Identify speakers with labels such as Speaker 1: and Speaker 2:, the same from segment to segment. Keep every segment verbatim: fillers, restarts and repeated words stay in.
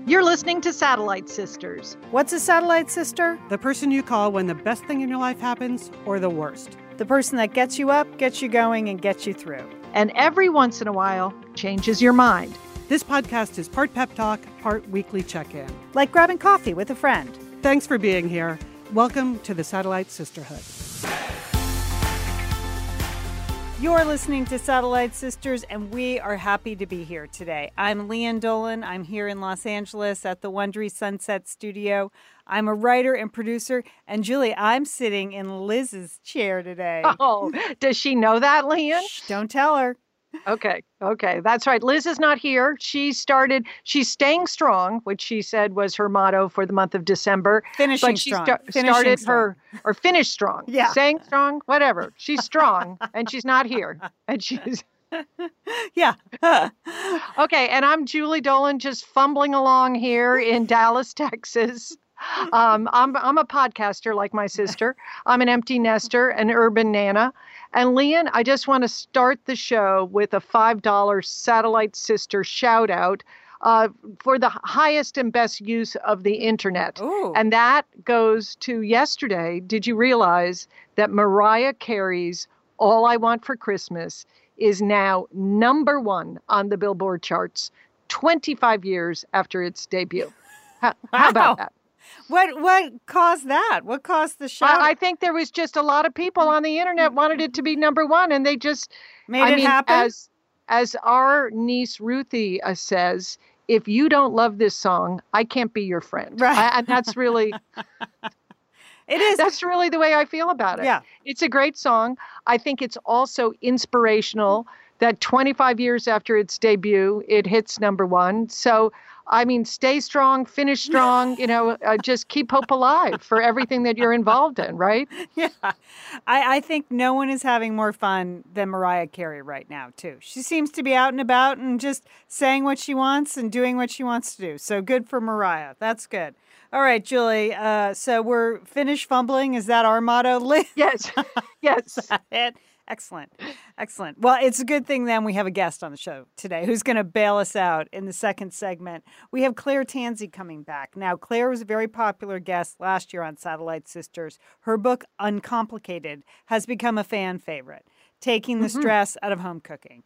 Speaker 1: You're listening to Satellite Sisters.
Speaker 2: What's a satellite sister?
Speaker 3: The person you call when the best thing in your life happens or the worst.
Speaker 2: The person that gets you up, gets you going, and gets you through.
Speaker 1: And every once in a while, changes your mind.
Speaker 3: This podcast is part pep talk, part weekly check-in.
Speaker 2: Like grabbing coffee with a friend.
Speaker 3: Thanks for being here. Welcome to the Satellite Sisterhood.
Speaker 2: You're listening to Satellite Sisters, and we are happy to be here today. I'm Leanne Dolan. I'm here in Los Angeles at the Wondery Sunset Studio. I'm a writer and producer, and Julie, I'm sitting in Liz's chair today.
Speaker 1: Oh, does she know that, Leanne?
Speaker 2: Shh, don't tell her.
Speaker 1: Okay, okay, that's right. Liz is not here. She started, she's staying strong, which she said was her motto for the month of December.
Speaker 2: Finishing
Speaker 1: but she
Speaker 2: strong.
Speaker 1: Sta-
Speaker 2: Finishing
Speaker 1: started
Speaker 2: strong.
Speaker 1: her, or finished strong.
Speaker 2: Yeah.
Speaker 1: Staying strong, whatever. She's strong, and she's not here. And she's...
Speaker 2: Yeah.
Speaker 1: Okay, and I'm Julie Dolan, just fumbling along here in Dallas, Texas. Um, I'm I'm a podcaster like my sister. I'm an empty nester, an urban nana. And Leanne, I just want to start the show with a five dollars Satellite Sister shout out uh, for the highest and best use of the internet.
Speaker 2: Ooh.
Speaker 1: And that goes to yesterday. Did you realize that Mariah Carey's All I Want for Christmas is now number one on the Billboard charts twenty-five years after its debut? How,
Speaker 2: Wow.
Speaker 1: how about that?
Speaker 2: What what caused that? What caused the show?
Speaker 1: I, I think there was just a lot of people on the internet wanted it to be number one, and they just
Speaker 2: Made
Speaker 1: I
Speaker 2: it
Speaker 1: mean,
Speaker 2: happen?
Speaker 1: As as our niece Ruthie uh, says, if you don't love this song, I can't be your friend.
Speaker 2: Right.
Speaker 1: I, and that's really
Speaker 2: It is.
Speaker 1: that's really the way I feel about it.
Speaker 2: Yeah.
Speaker 1: It's a great song. I think it's also inspirational that twenty-five years after its debut, it hits number one. So, I mean, stay strong, finish strong, you know, uh, just keep hope alive for everything that you're involved in, right?
Speaker 2: Yeah. I, I think no one is having more fun than Mariah Carey right now, too. She seems to be out and about and just saying what she wants and doing what she wants to do. So good for Mariah. That's good. All right, Julie. Uh, so we're finished fumbling. Is that our motto? Liz?
Speaker 1: Yes. Yes.
Speaker 2: It. Excellent. Excellent. Well, it's a good thing then we have a guest on the show today who's going to bail us out in the second segment. We have Claire Tansey coming back. Now, Claire was a very popular guest last year on Satellite Sisters. Her book, Uncomplicated, has become a fan favorite, taking the mm-hmm. stress out of home cooking.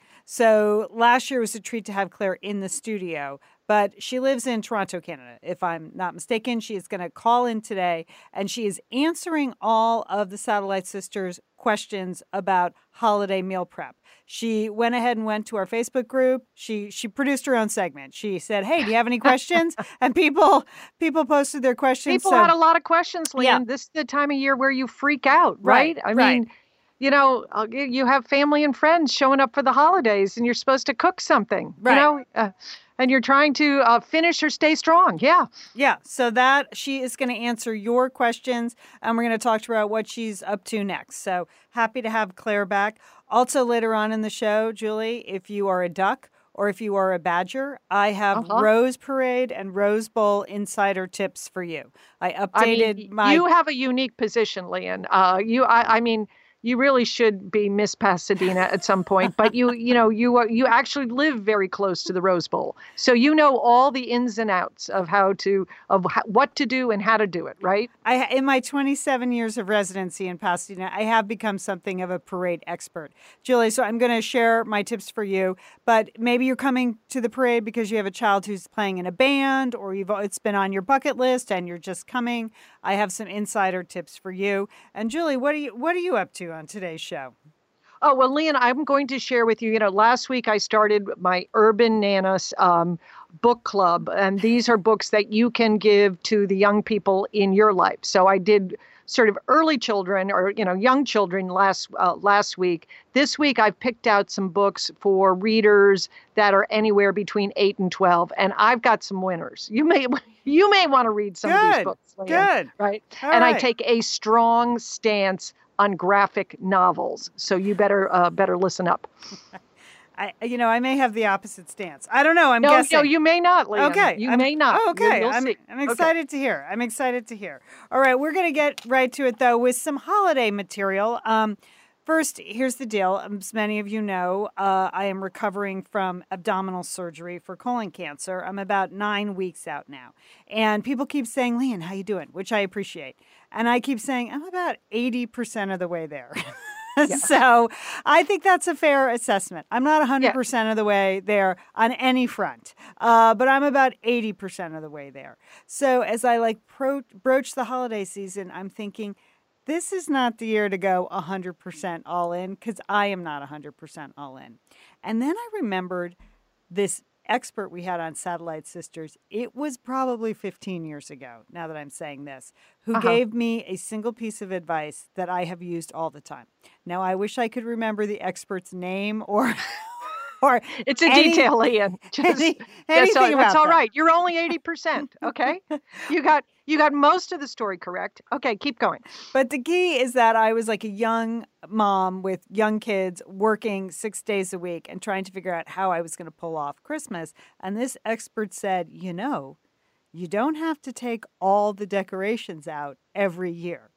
Speaker 2: So last year was a treat to have Claire in the studio, but she lives in Toronto, Canada, if I'm not mistaken. She is going to call in today, and she is answering all of the Satellite Sisters questions about holiday meal prep. She went ahead and went to our Facebook group. She she produced her own segment. She said, "Hey, do you have any questions?" And people people posted their questions.
Speaker 1: People
Speaker 2: so,
Speaker 1: had a lot of questions, Leanne.
Speaker 2: Yeah.
Speaker 1: This is the time of year where you freak out, right?
Speaker 2: Right,
Speaker 1: I
Speaker 2: right.
Speaker 1: mean, you know, uh, you have family and friends showing up for the holidays, and you're supposed to cook something,
Speaker 2: Right.
Speaker 1: you know, uh, and you're trying to uh, finish or stay strong. Yeah.
Speaker 2: Yeah, so that she is going to answer your questions, and we're going to talk to her about what she's up to next. So happy to have Claire back. Also later on in the show, Julie, if you are a duck or if you are a badger, I have
Speaker 1: Uh-huh.
Speaker 2: Rose Parade and Rose Bowl insider tips for you. I updated
Speaker 1: I mean,
Speaker 2: my...
Speaker 1: you have a unique position, Leanne. Uh, you, I, I mean, you really should be Miss Pasadena at some point, but you, you know, you are, you actually live very close to the Rose Bowl, so you know all the ins and outs of how to, of how, what to do and how to do it, right?
Speaker 2: I, in my twenty-seven years of residency in Pasadena, I have become something of a parade expert. Julie, so I'm going to share my tips for you, but maybe you're coming to the parade because you have a child who's playing in a band, or you've it's been on your bucket list and you're just coming. I have some insider tips for you. And Julie, what are you what are you up to on today's show?
Speaker 1: Oh, well, Leanne, I'm going to share with you, you know, last week I started my Urban Nanas um, book club, and these are books that you can give to the young people in your life. So I did sort of early children or, you know, young children last uh, last week. This week I've picked out some books for readers that are anywhere between eight and twelve, and I've got some winners. You may you may want to read some
Speaker 2: Good,
Speaker 1: of these books, Leanne,
Speaker 2: good.
Speaker 1: right?
Speaker 2: All
Speaker 1: and
Speaker 2: right.
Speaker 1: I take a strong stance on graphic novels. So you better uh, better listen up.
Speaker 2: I, you know, I may have the opposite stance. I don't know. I'm
Speaker 1: no,
Speaker 2: guessing.
Speaker 1: No, you may not, Leanne.
Speaker 2: Okay.
Speaker 1: You
Speaker 2: I'm,
Speaker 1: may not.
Speaker 2: Oh, okay.
Speaker 1: You'll, you'll
Speaker 2: I'm,
Speaker 1: see.
Speaker 2: I'm excited
Speaker 1: Okay.
Speaker 2: to hear. I'm excited to hear. All right. We're going to get right to it, though, with some holiday material. Um, First, here's the deal. As many of you know, uh, I am recovering from abdominal surgery for colon cancer. I'm about nine weeks out now. And people keep saying, Lian, how you doing? Which I appreciate. And I keep saying, I'm about eighty percent of the way there. Yeah. So I think that's a fair assessment. I'm not one hundred percent yeah. of the way there on any front, uh, but I'm about eighty percent of the way there. So as I like pro- broach the holiday season, I'm thinking, this is not the year to go one hundred percent all in, because I am not one hundred percent all in. And then I remembered this expert we had on Satellite Sisters. It was probably fifteen years ago, now that I'm saying this, who uh-huh. gave me a single piece of advice that I have used all the time. Now, I wish I could remember the expert's name or... Or
Speaker 1: it's a any, detail, Lian. Just,
Speaker 2: any,
Speaker 1: that's all, that's all
Speaker 2: that.
Speaker 1: right. You're only eighty percent. Okay. you got you got most of the story correct. Okay, keep going.
Speaker 2: But the key is that I was like a young mom with young kids working six days a week and trying to figure out how I was going to pull off Christmas. And this expert said, you know, you don't have to take all the decorations out every year.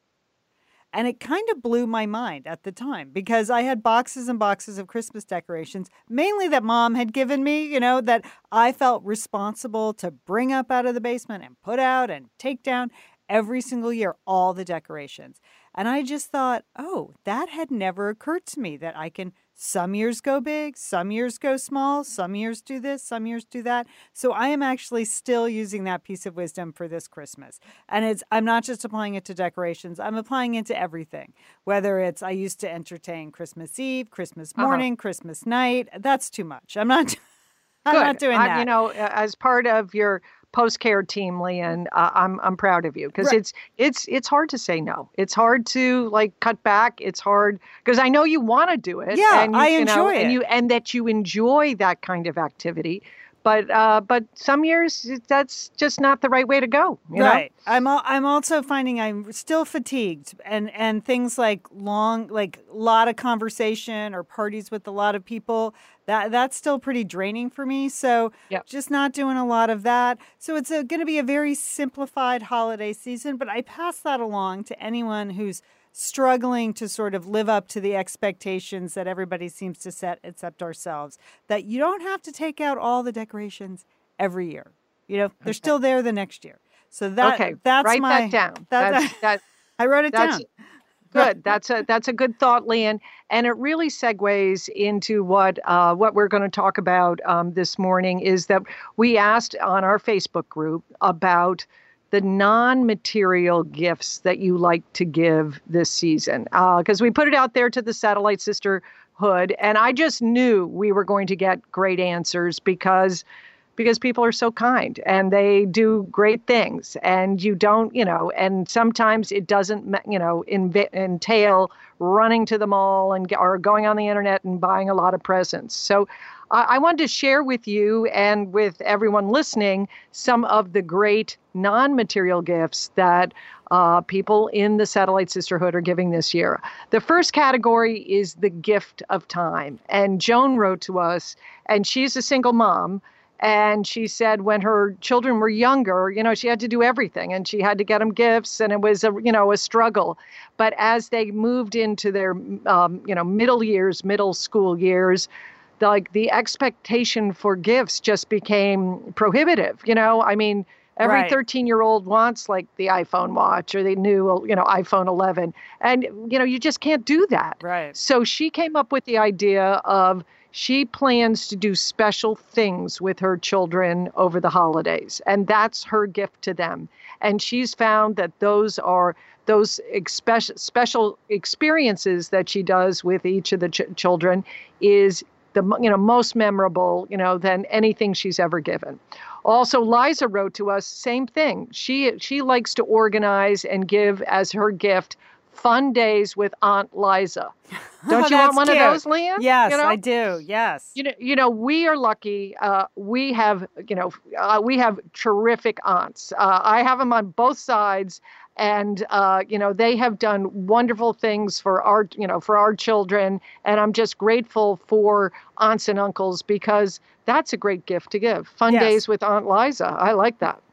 Speaker 2: And it kind of blew my mind at the time because I had boxes and boxes of Christmas decorations, mainly that Mom had given me, you know, that I felt responsible to bring up out of the basement and put out and take down every single year, all the decorations. And I just thought, oh, that had never occurred to me, that I can some years go big, some years go small, some years do this, some years do that. So I am actually still using that piece of wisdom for this Christmas. And it's I'm not just applying it to decorations, I'm applying it to everything. Whether it's I used to entertain Christmas Eve, Christmas morning, uh-huh. Christmas night. That's too much. I'm not I'm
Speaker 1: Good.
Speaker 2: not doing
Speaker 1: I,
Speaker 2: that.
Speaker 1: You know, as part of your post-care team, Lian, uh, I'm I'm proud of you because
Speaker 2: right.
Speaker 1: it's it's it's hard to say no. It's hard to like cut back. It's hard because I know you want to do it.
Speaker 2: Yeah,
Speaker 1: and you,
Speaker 2: I
Speaker 1: you
Speaker 2: enjoy
Speaker 1: know,
Speaker 2: it,
Speaker 1: and you and that you enjoy that kind of activity. But uh, but some years that's just not the right way to go. You
Speaker 2: right.
Speaker 1: know?
Speaker 2: I'm al- I'm also finding I'm still fatigued, and and things like long, like a lot of conversation or parties with a lot of people. That that's still pretty draining for me. So
Speaker 1: yep.
Speaker 2: just not doing a lot of that. So it's going to be a very simplified holiday season. But I pass that along to anyone who's struggling to sort of live up to the expectations that everybody seems to set except ourselves, that you don't have to take out all the decorations every year. You know, they're okay. still there the next year. So that
Speaker 1: okay.
Speaker 2: that's
Speaker 1: Write
Speaker 2: my
Speaker 1: that down.
Speaker 2: That,
Speaker 1: that's, that,
Speaker 2: I wrote it
Speaker 1: that's,
Speaker 2: down.
Speaker 1: Good. That's a that's a good thought, Lian, and it really segues into what uh, what we're going to talk about um, this morning. Is that we asked on our Facebook group about the non-material gifts that you like to give this season, because uh, we put it out there to the Satellite Sisterhood, and I just knew we were going to get great answers because. Because people are so kind and they do great things, and you don't, you know, and sometimes it doesn't, you know, inv- entail running to the mall and or going on the internet and buying a lot of presents. So uh, I wanted to share with you and with everyone listening some of the great non-material gifts that uh, people in the Satellite Sisterhood are giving this year. The first category is the gift of time. And Joan wrote to us, and she's a single mom. And she said when her children were younger, you know, she had to do everything and she had to get them gifts, and it was a, you know, a struggle. But as they moved into their, um, you know, middle years, middle school years, the, like the expectation for gifts just became prohibitive. You know, I mean, every thirteen year old wants like the iPhone watch or the new, you know, iPhone eleven. And, you know, you just can't do that.
Speaker 2: Right.
Speaker 1: So she came up with the idea of she plans to do special things with her children over the holidays, and that's her gift to them. And she's found that those are those expe- special experiences that she does with each of the ch- children is the you know most memorable, you know, than anything she's ever given. Also, Liza wrote to us, same thing. She she likes to organize and give as her gift fun days with Aunt Liza. Don't
Speaker 2: oh,
Speaker 1: you want one
Speaker 2: cute.
Speaker 1: of those, Lian?
Speaker 2: Yes,
Speaker 1: you know?
Speaker 2: I do. Yes.
Speaker 1: You know, you know, we are lucky. Uh, we have, you know, uh, we have terrific aunts. Uh, I have them on both sides, and uh, you know, they have done wonderful things for our, you know, for our children. And I'm just grateful for aunts and uncles because that's a great gift to give. Fun
Speaker 2: yes.
Speaker 1: days with Aunt Liza. I like that.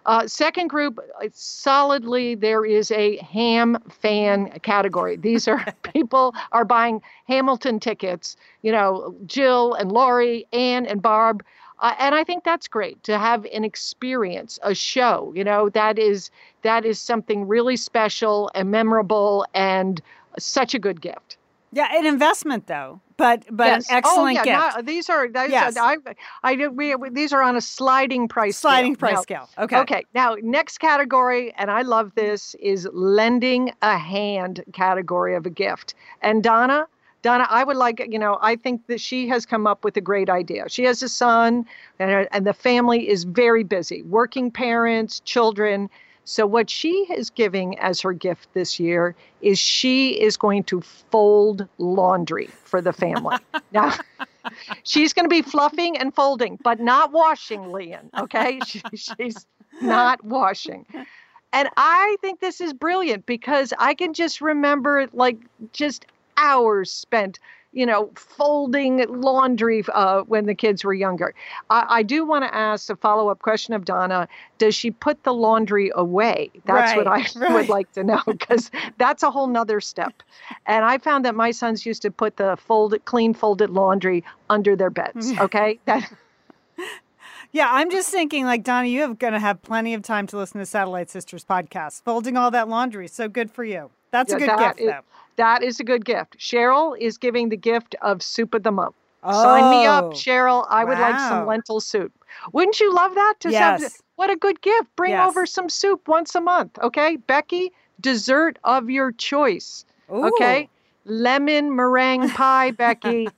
Speaker 1: Uh, second group, uh, solidly, there is a ham fan category. These are people are buying Hamilton tickets, you know, Jill and Laurie, Ann and Barb. Uh, and I think that's great to have an experience, a show, you know, that is that is something really special and memorable and such a good gift.
Speaker 2: Yeah, an investment though, but but
Speaker 1: Yes.
Speaker 2: an excellent
Speaker 1: oh, yeah,
Speaker 2: gift.
Speaker 1: not- these are these,
Speaker 2: Yes.
Speaker 1: are- I I do we, we- these are on a sliding price
Speaker 2: Sliding
Speaker 1: scale.
Speaker 2: price
Speaker 1: Now,
Speaker 2: scale. Okay.
Speaker 1: Okay, now next category, and I love this, is lending a hand category of a gift. And Donna, Donna, I would like, you know, I think that she has come up with a great idea. She has a son, and, her- and the family is very busy, working parents, children. So what she is giving as her gift this year is she is going to fold laundry for the family. Now, she's going to be fluffing and folding, but not washing, Leanne, okay? She, she's not washing. And I think this is brilliant because I can just remember like just hours spent, you know, folding laundry uh, when the kids were younger. I, I do want to ask a follow-up question of Donna. Does she put the laundry away? That's what I
Speaker 2: Right, right.
Speaker 1: would like to know, because that's a whole nother step. And I found that my sons used to put the folded, clean folded laundry under their beds. Okay. That,
Speaker 2: Yeah, I'm just thinking, like, Donna, you have going to have plenty of time to listen to Satellite Sisters podcast. Folding all that laundry, so good for you. That's a
Speaker 1: Yeah,
Speaker 2: good
Speaker 1: that
Speaker 2: gift,
Speaker 1: is-
Speaker 2: though.
Speaker 1: that is a good gift. Cheryl is giving the gift of soup of the month. Sign me up,
Speaker 2: Oh,
Speaker 1: Cheryl. I would like some
Speaker 2: wow.
Speaker 1: lentil soup. Wouldn't you love that? To have,
Speaker 2: Yes.
Speaker 1: what a good gift. Bring
Speaker 2: Yes.
Speaker 1: over some soup once a month. Okay. Becky, dessert of your choice. Okay.
Speaker 2: Ooh.
Speaker 1: Lemon meringue pie, Becky.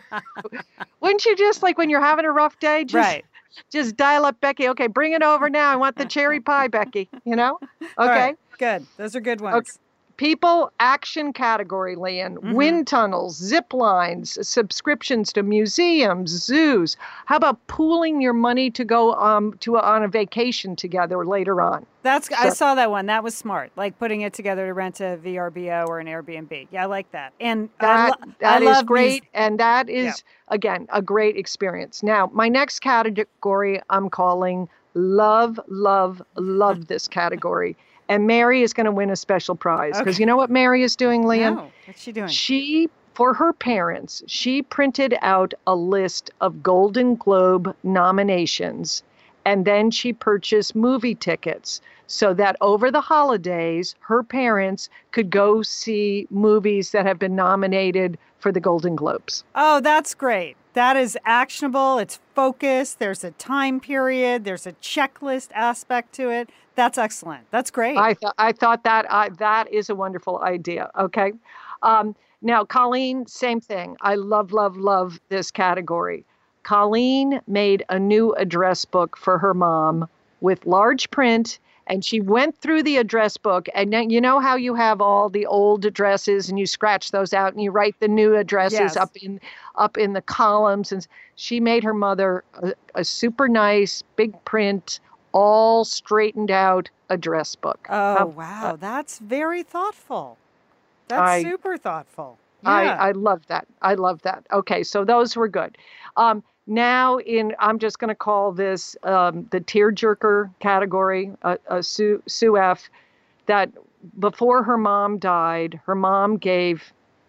Speaker 1: Wouldn't you just like when you're having a rough day, just
Speaker 2: Right.
Speaker 1: just dial up Becky. Okay, bring it over now. I want the cherry pie, Becky. You know? Okay.
Speaker 2: All right, good. Those are good ones.
Speaker 1: People action category, Leanne.
Speaker 2: Mhm.
Speaker 1: Wind tunnels, zip lines, subscriptions to museums, zoos. How about pooling your money to go um to a, on a vacation together later on?
Speaker 2: That's I
Speaker 1: So-
Speaker 2: saw that one. That was smart. Like putting it together to rent a V R B O or an Airbnb. Yeah, I like that. And I
Speaker 1: That
Speaker 2: lo-
Speaker 1: that
Speaker 2: I
Speaker 1: is
Speaker 2: love
Speaker 1: great,
Speaker 2: mus-
Speaker 1: and that is again a great experience. Now, my next category I'm calling love, love, love this category. And Mary is going to win a special prize because
Speaker 2: Okay.
Speaker 1: you know what Mary is doing, Leanne?
Speaker 2: No, what's she doing?
Speaker 1: She, for her parents, she printed out a list of Golden Globe nominations, and then she purchased movie tickets so that over the holidays, her parents could go see movies that have been nominated for the Golden Globes.
Speaker 2: Oh, that's great. That is actionable. It's focused. There's a time period. There's a checklist aspect to it. That's excellent. That's great.
Speaker 1: I thought I thought that I, that is a wonderful idea. Okay, um, now Colleen, same thing. I love, love, love this category. Colleen made a new address book for her mom with large print, and she went through the address book. And then you know how you have all the old addresses, and you scratch those out, and you write the new addresses
Speaker 2: Yes.
Speaker 1: up in up in the columns. And she made her mother a, a super nice big print, all straightened out address book.
Speaker 2: oh,
Speaker 1: Um,
Speaker 2: wow. That's very thoughtful. That's
Speaker 1: I-
Speaker 2: super thoughtful. Yeah.
Speaker 1: I, I love that. I love that. Okay, so those were good. Um, now, in I'm just going to call this um, the tearjerker category, uh, uh, Sue, Sue F. That before her mom died, her mom gave.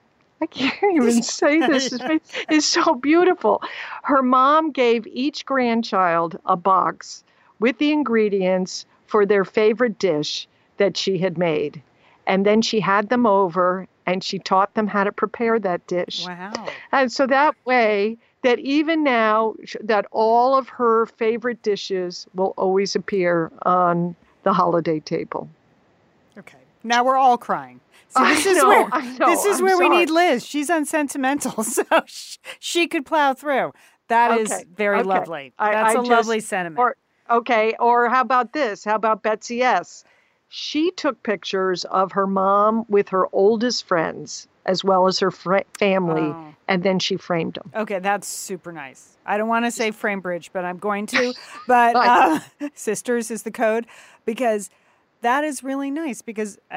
Speaker 1: I can't even say this. It's, it's so beautiful. Her mom gave each grandchild a box with the ingredients for their favorite dish that she had made. And then she had them over and she taught them how to prepare that dish.
Speaker 2: Wow.
Speaker 1: And so that way, that even now, sh- that all of her favorite dishes will always appear on the holiday table.
Speaker 2: Okay. Now we're all crying. So
Speaker 1: I
Speaker 2: this is
Speaker 1: know,
Speaker 2: where
Speaker 1: I know,
Speaker 2: this is
Speaker 1: I'm
Speaker 2: where we
Speaker 1: sorry.
Speaker 2: need Liz. She's unsentimental, so sh- she could plow through. That is
Speaker 1: Okay,
Speaker 2: very
Speaker 1: okay.
Speaker 2: lovely.
Speaker 1: I-
Speaker 2: That's
Speaker 1: I
Speaker 2: a
Speaker 1: just-
Speaker 2: lovely sentiment.
Speaker 1: Or okay, or how about this? How about Betsy S? She took pictures of her mom with her oldest friends as well as her fr- family,
Speaker 2: Oh.
Speaker 1: and then she framed them.
Speaker 2: Okay, that's super nice. I don't want to say Framebridge, but I'm going to. But
Speaker 1: Right.
Speaker 2: uh, Sisters is the code because that is really nice because I,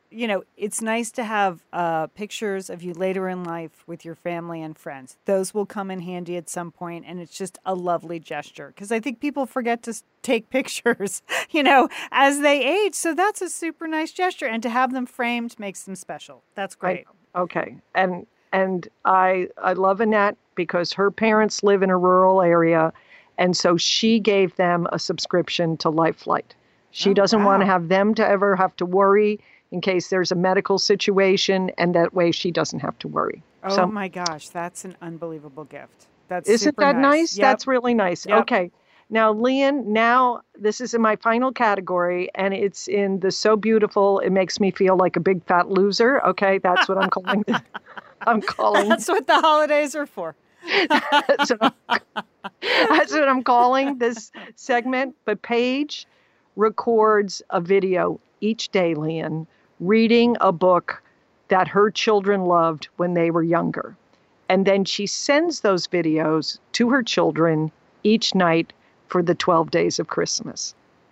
Speaker 2: you know, it's nice to have uh, pictures of you later in life with your family and friends. Those will come in handy at some point, and it's just a lovely gesture because I think people forget to s- take pictures, you know, as they age. So that's a super nice gesture, and to have them framed makes them special. That's great.
Speaker 1: I, okay, and and I I love Annette because her parents live in a rural area, and so she gave them a subscription to LifeFlight. She
Speaker 2: Oh,
Speaker 1: doesn't want to
Speaker 2: wow.
Speaker 1: have them to ever have to worry in case there's a medical situation, and that way she doesn't have to worry.
Speaker 2: Oh
Speaker 1: So
Speaker 2: my gosh, that's an unbelievable gift. That's
Speaker 1: isn't
Speaker 2: super
Speaker 1: that
Speaker 2: nice.
Speaker 1: nice?
Speaker 2: Yep.
Speaker 1: That's really nice.
Speaker 2: Yep.
Speaker 1: Okay. Now, Leon, now this is in my final category, and it's in the so beautiful, it makes me feel like a big fat loser. Okay, that's what I'm calling it. I'm calling
Speaker 2: That's what the holidays are for.
Speaker 1: that's, what I'm, that's what I'm calling this segment. But Paige records a video each day, Leon, reading a book that her children loved when they were younger. And then she sends those videos to her children each night for the twelve days of Christmas.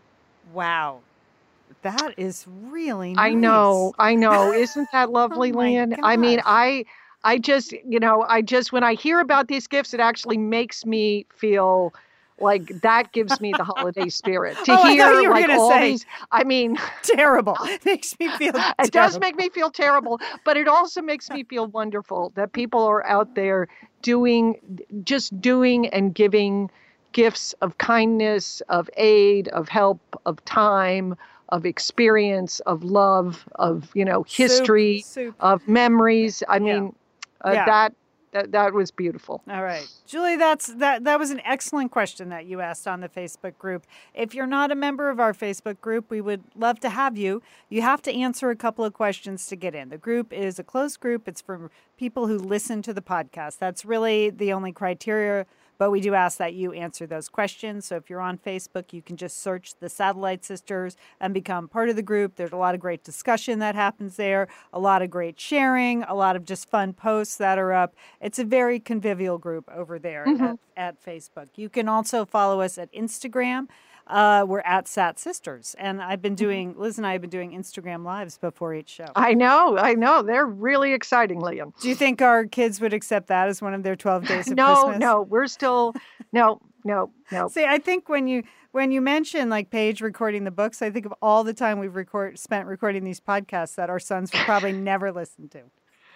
Speaker 2: Wow. That is really nice.
Speaker 1: I know, I know. Isn't that lovely,
Speaker 2: Oh my
Speaker 1: Leon? I mean,
Speaker 2: gosh.
Speaker 1: I I just, you know, I just when I hear about these gifts, it actually makes me feel like that gives me the holiday spirit. To
Speaker 2: Oh, I thought
Speaker 1: hear
Speaker 2: you were
Speaker 1: like
Speaker 2: gonna
Speaker 1: all
Speaker 2: say-
Speaker 1: these, I mean,
Speaker 2: Terrible. Makes me feel
Speaker 1: it does
Speaker 2: terrible.
Speaker 1: make me feel terrible, but it also makes me feel wonderful that people are out there doing, just doing and giving gifts of kindness, of aid, of help, of time, of experience, of love, of, you know, history,
Speaker 2: Soup, soup.
Speaker 1: of memories. I
Speaker 2: Yeah.
Speaker 1: mean, uh,
Speaker 2: Yeah.
Speaker 1: that, that that was beautiful.
Speaker 2: All right. Julie, that's that that was an excellent question that you asked on the Facebook group. If you're not a member of our Facebook group, we would love to have you. You have to answer a couple of questions to get in. The group is a closed group. It's for people who listen to the podcast. That's really the only criteria, but we do ask that you answer those questions. So if you're on Facebook, you can just search the Satellite Sisters and become part of the group. There's a lot of great discussion that happens there, a lot of great sharing, a lot of just fun posts that are up. It's a very convivial group over there at, at Facebook. You can also follow us at Instagram. Uh, we're at Sat Sisters. And I've been doing, Liz and I have been doing Instagram Lives before each show.
Speaker 1: I know, I know. They're really exciting, Liam.
Speaker 2: Do you think our kids would accept that as one of their twelve days of
Speaker 1: No,
Speaker 2: Christmas?
Speaker 1: no, we're still, no, no, no.
Speaker 2: See, I think when you when you mention like Paige recording the books, I think of all the time we've record spent recording these podcasts that our sons will probably never listen to.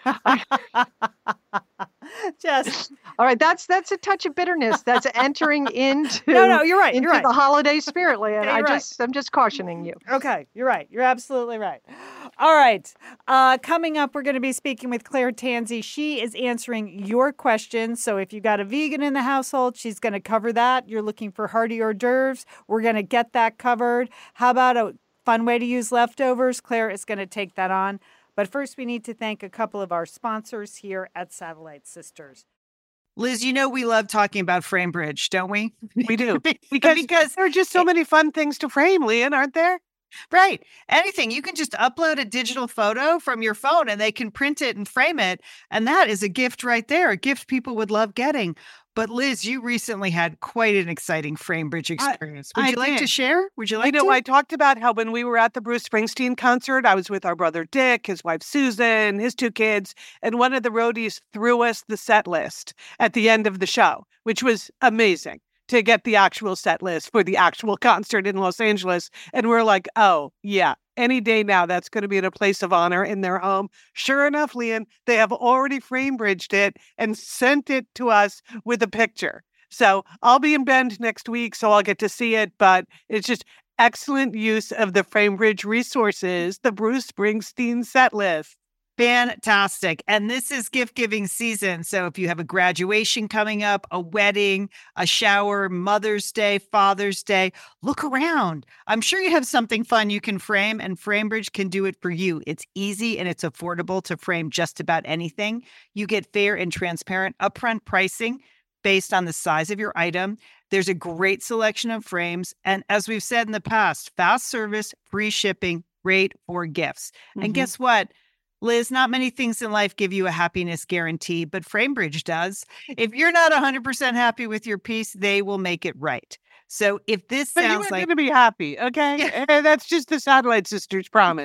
Speaker 2: Just
Speaker 1: All right, that's that's a touch of bitterness that's entering into
Speaker 2: no, no, you're right.
Speaker 1: into
Speaker 2: You're right.
Speaker 1: the holiday spirit, Leanne.
Speaker 2: Yeah,
Speaker 1: I
Speaker 2: you're right.
Speaker 1: just I'm just cautioning you.
Speaker 2: Okay, you're right. You're absolutely right. All right. Uh, coming up, we're going to be speaking with Claire Tansey. She is answering your questions. So if you've got a vegan in the household, she's going to cover that. You're looking for hearty hors d'oeuvres. We're going to get that covered. How about a fun way to use leftovers? Claire is going to take that on. But first, we need to thank a couple of our sponsors here at Satellite Sisters.
Speaker 4: Liz, you know we love talking about FrameBridge, don't we?
Speaker 3: We do.
Speaker 4: because,
Speaker 3: Because there are just so many fun things to frame, Leon, aren't there?
Speaker 4: right, anything. You can just upload a digital photo from your phone and they can print it and frame it. And that is a gift right there, a gift people would love getting. But Liz, you recently had quite an exciting FrameBridge
Speaker 3: I-
Speaker 4: experience. Would
Speaker 3: I
Speaker 4: you like to
Speaker 3: did.
Speaker 4: share? Would you like
Speaker 3: You know,
Speaker 4: to?
Speaker 3: I talked about how when we were at the Bruce Springsteen concert, I was with our brother Dick, his wife Susan, his two kids, and one of the roadies threw us the set list at the end of the show, which was amazing to get the actual set list for the actual concert in Los Angeles. And we're like, oh, yeah, any day now, that's going to be in a place of honor in their home. Sure enough, Leon, they have already FrameBridged it and sent it to us with a picture. So I'll be in Bend next week, so I'll get to see it. But it's just excellent use of the FrameBridge resources, the Bruce Springsteen set list.
Speaker 4: Fantastic. And this is gift giving season. So if you have a graduation coming up, a wedding, a shower, Mother's Day, Father's Day, look around. I'm sure you have something fun you can frame, and FrameBridge can do it for you. It's easy and it's affordable to frame just about anything. You get fair and transparent upfront pricing based on the size of your item. There's a great selection of frames. And as we've said in the past, fast service, free shipping, great for gifts.
Speaker 3: Mhm.
Speaker 4: And guess what? Liz, not many things in life give you a happiness guarantee, but FrameBridge does. If you're not one hundred percent happy with your piece, they will make it right. So if this
Speaker 3: But you
Speaker 4: sounds
Speaker 3: are
Speaker 4: like
Speaker 3: going to be happy, okay? And that's just the Satellite Sisters promise.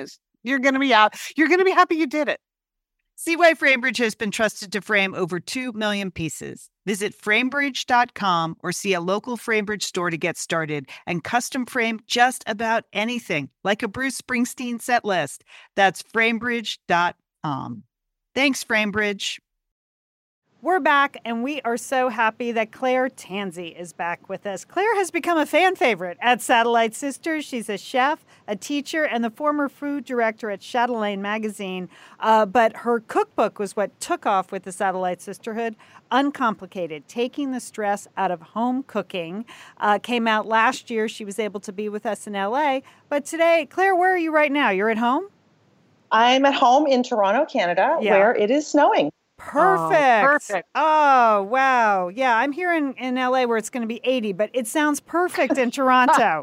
Speaker 3: You're going to be out. You're going to be happy you did it.
Speaker 4: See why Framebridge has been trusted to frame over two million pieces. Visit framebridge dot com or see a local Framebridge store to get started and custom frame just about anything, like a Bruce Springsteen set list. That's framebridge dot com. Thanks, Framebridge.
Speaker 2: We're back, and we are so happy that Claire Tansey is back with us. Claire has become a fan favorite at Satellite Sisters. She's a chef, a teacher, and the former food director at Chatelaine magazine. Uh, but her cookbook was what took off with the Satellite Sisterhood. Uncomplicated, Taking the Stress Out of Home Cooking, uh, came out last year. She was able to be with us in L A. But today, Claire, where are you right now? You're at home?
Speaker 5: I'm at home in Toronto, Canada,
Speaker 2: Yeah.
Speaker 5: where it is snowing.
Speaker 2: Perfect.
Speaker 1: Oh, perfect.
Speaker 2: Oh, wow. Yeah, I'm here in, in L A where it's going to be eighty, but it sounds perfect in Toronto.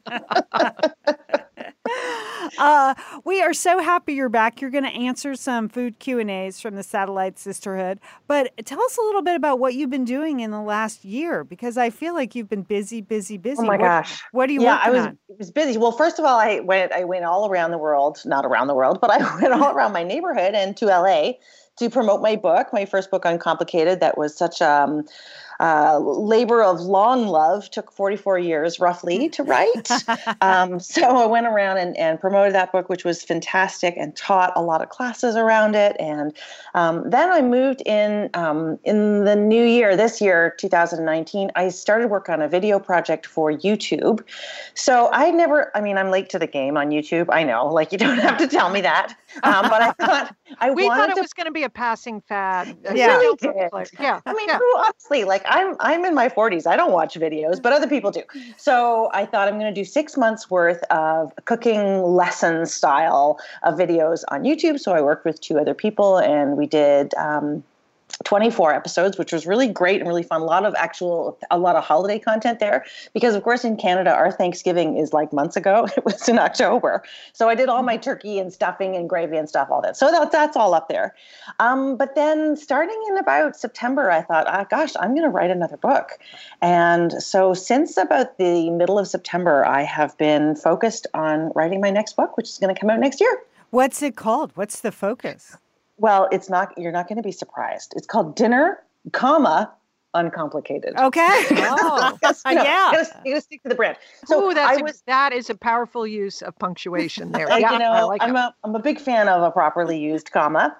Speaker 2: uh, we are so happy you're back. You're going to answer some food Q and A's from the Satellite Sisterhood. But tell us a little bit about what you've been doing in the last year, because I feel like you've been busy, busy, busy.
Speaker 5: Oh my
Speaker 2: what,
Speaker 5: gosh.
Speaker 2: What are you
Speaker 5: yeah,
Speaker 2: working
Speaker 5: I was
Speaker 2: on?
Speaker 5: it was busy. Well, first of all, I went I went all around the world, not around the world, but I went all around my neighborhood and to L A to promote my book, my first book, Uncomplicated. That was such um uh, labor of long love, took forty-four years roughly to write. um, so I went around and, and promoted that book, which was fantastic, and taught a lot of classes around it. And um, then I moved in um, in the new year, this year, two thousand nineteen, I started work on a video project for YouTube. So I never, I mean, I'm late to the game on YouTube. I know, like you don't have to tell me that. Um, but I thought I
Speaker 1: We
Speaker 5: wanted
Speaker 1: thought it
Speaker 5: to
Speaker 1: was going to be a passing fad.
Speaker 2: Yeah.
Speaker 5: really did.
Speaker 1: Yeah.
Speaker 5: I mean,
Speaker 1: yeah.
Speaker 5: who, honestly, like I'm, I'm in my forties. I don't watch videos, but other people do. So I thought I'm going to do six months worth of cooking lesson style of videos on YouTube. So I worked with two other people, and we did um, twenty-four episodes, which was really great and really fun. A lot of actual, a lot of holiday content there, because of course in Canada, our Thanksgiving is like months ago. It was in October. So I did all my turkey and stuffing and gravy and stuff, all that. So that, that's all up there. Um, but then starting in about September, I thought, ah, gosh, I'm going to write another book. And so since about the middle of September, I have been focused on writing my next book, which is going to come out next year.
Speaker 2: What's it called? What's the focus?
Speaker 5: Well, it's not, you're not going to be surprised. It's called Dinner, comma, Uncomplicated.
Speaker 2: Okay.
Speaker 1: Oh.
Speaker 5: You know,
Speaker 2: Yeah.
Speaker 5: You gotta, you gotta stick to the brand. So
Speaker 1: Ooh, that's
Speaker 5: I
Speaker 1: a-
Speaker 5: was,
Speaker 1: that is a powerful use of punctuation there.
Speaker 5: like,
Speaker 1: yeah,
Speaker 5: you know,
Speaker 1: I like
Speaker 5: I'm
Speaker 1: it.
Speaker 5: a, I'm a big fan of a properly used comma.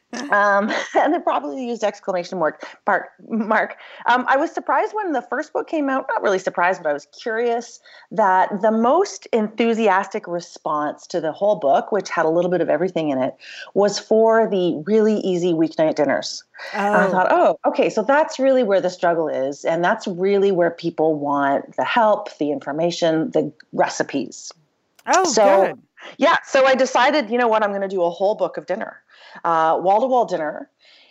Speaker 5: Um, and a properly used exclamation mark. Mark. mark. Um, I was surprised when the first book came out. Not really surprised, but I was curious that the most enthusiastic response to the whole book, which had a little bit of everything in it, was for the really easy weeknight dinners. And I
Speaker 2: Oh.
Speaker 5: thought, oh, okay, so that's really where the struggle is, and that's really where people want the help, the information, the recipes.
Speaker 2: Oh,
Speaker 5: So,
Speaker 2: good.
Speaker 5: yeah, so I decided, you know what, I'm going to do a whole book of dinner, uh, wall-to-wall dinner.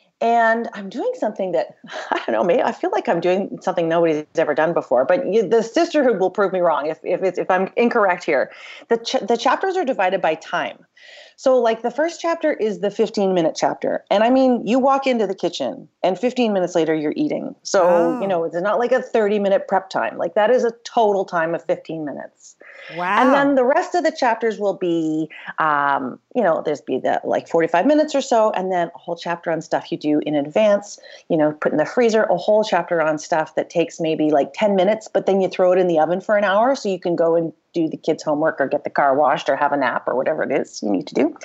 Speaker 5: And I'm doing something that, I don't know, maybe I feel like I'm doing something nobody's ever done before, but you, the sisterhood will prove me wrong if if, it's, if I'm incorrect here. The, ch- the chapters are divided by time. So like the first chapter is the fifteen minute chapter. And I mean, you walk into the kitchen and fifteen minutes later you're eating. So,
Speaker 2: Oh.
Speaker 5: you know, it's not like a thirty minute prep time. Like that is a total time of fifteen minutes.
Speaker 2: Wow.
Speaker 5: And then the rest of the chapters will be, um, you know, there's be that like forty-five minutes or so, and then a whole chapter on stuff you do in advance, you know, put in the freezer, a whole chapter on stuff that takes maybe like ten minutes, but then you throw it in the oven for an hour so you can go and do the kids' homework or get the car washed or have a nap or whatever it is you need to do.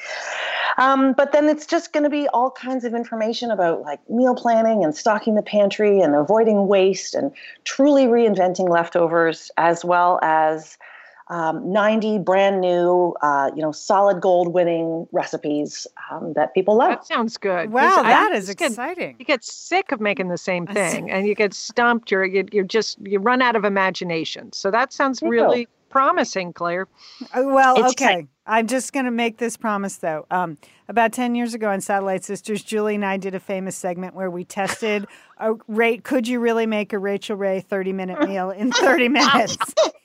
Speaker 5: Um, but then it's just going to be all kinds of information about like meal planning and stocking the pantry and avoiding waste and truly reinventing leftovers, as well as Um, ninety brand new, uh, you know, solid gold winning recipes um, that people love.
Speaker 1: That sounds good.
Speaker 2: Wow,
Speaker 1: Listen, I
Speaker 2: that is
Speaker 1: just get-
Speaker 2: exciting.
Speaker 1: You get sick of making the same
Speaker 2: I see.
Speaker 1: thing, and you get stumped. You're you, you're just you run out of imagination. So that sounds
Speaker 5: There you
Speaker 1: really promising, Claire.
Speaker 2: Uh, Well,
Speaker 5: It's
Speaker 2: okay.
Speaker 5: exciting.
Speaker 2: I'm just going to make this promise, though. Um, about ten years ago on Satellite Sisters, Julie and I did a famous segment where we tested a rate. Could you really make a Rachel Ray thirty minute meal in thirty minutes?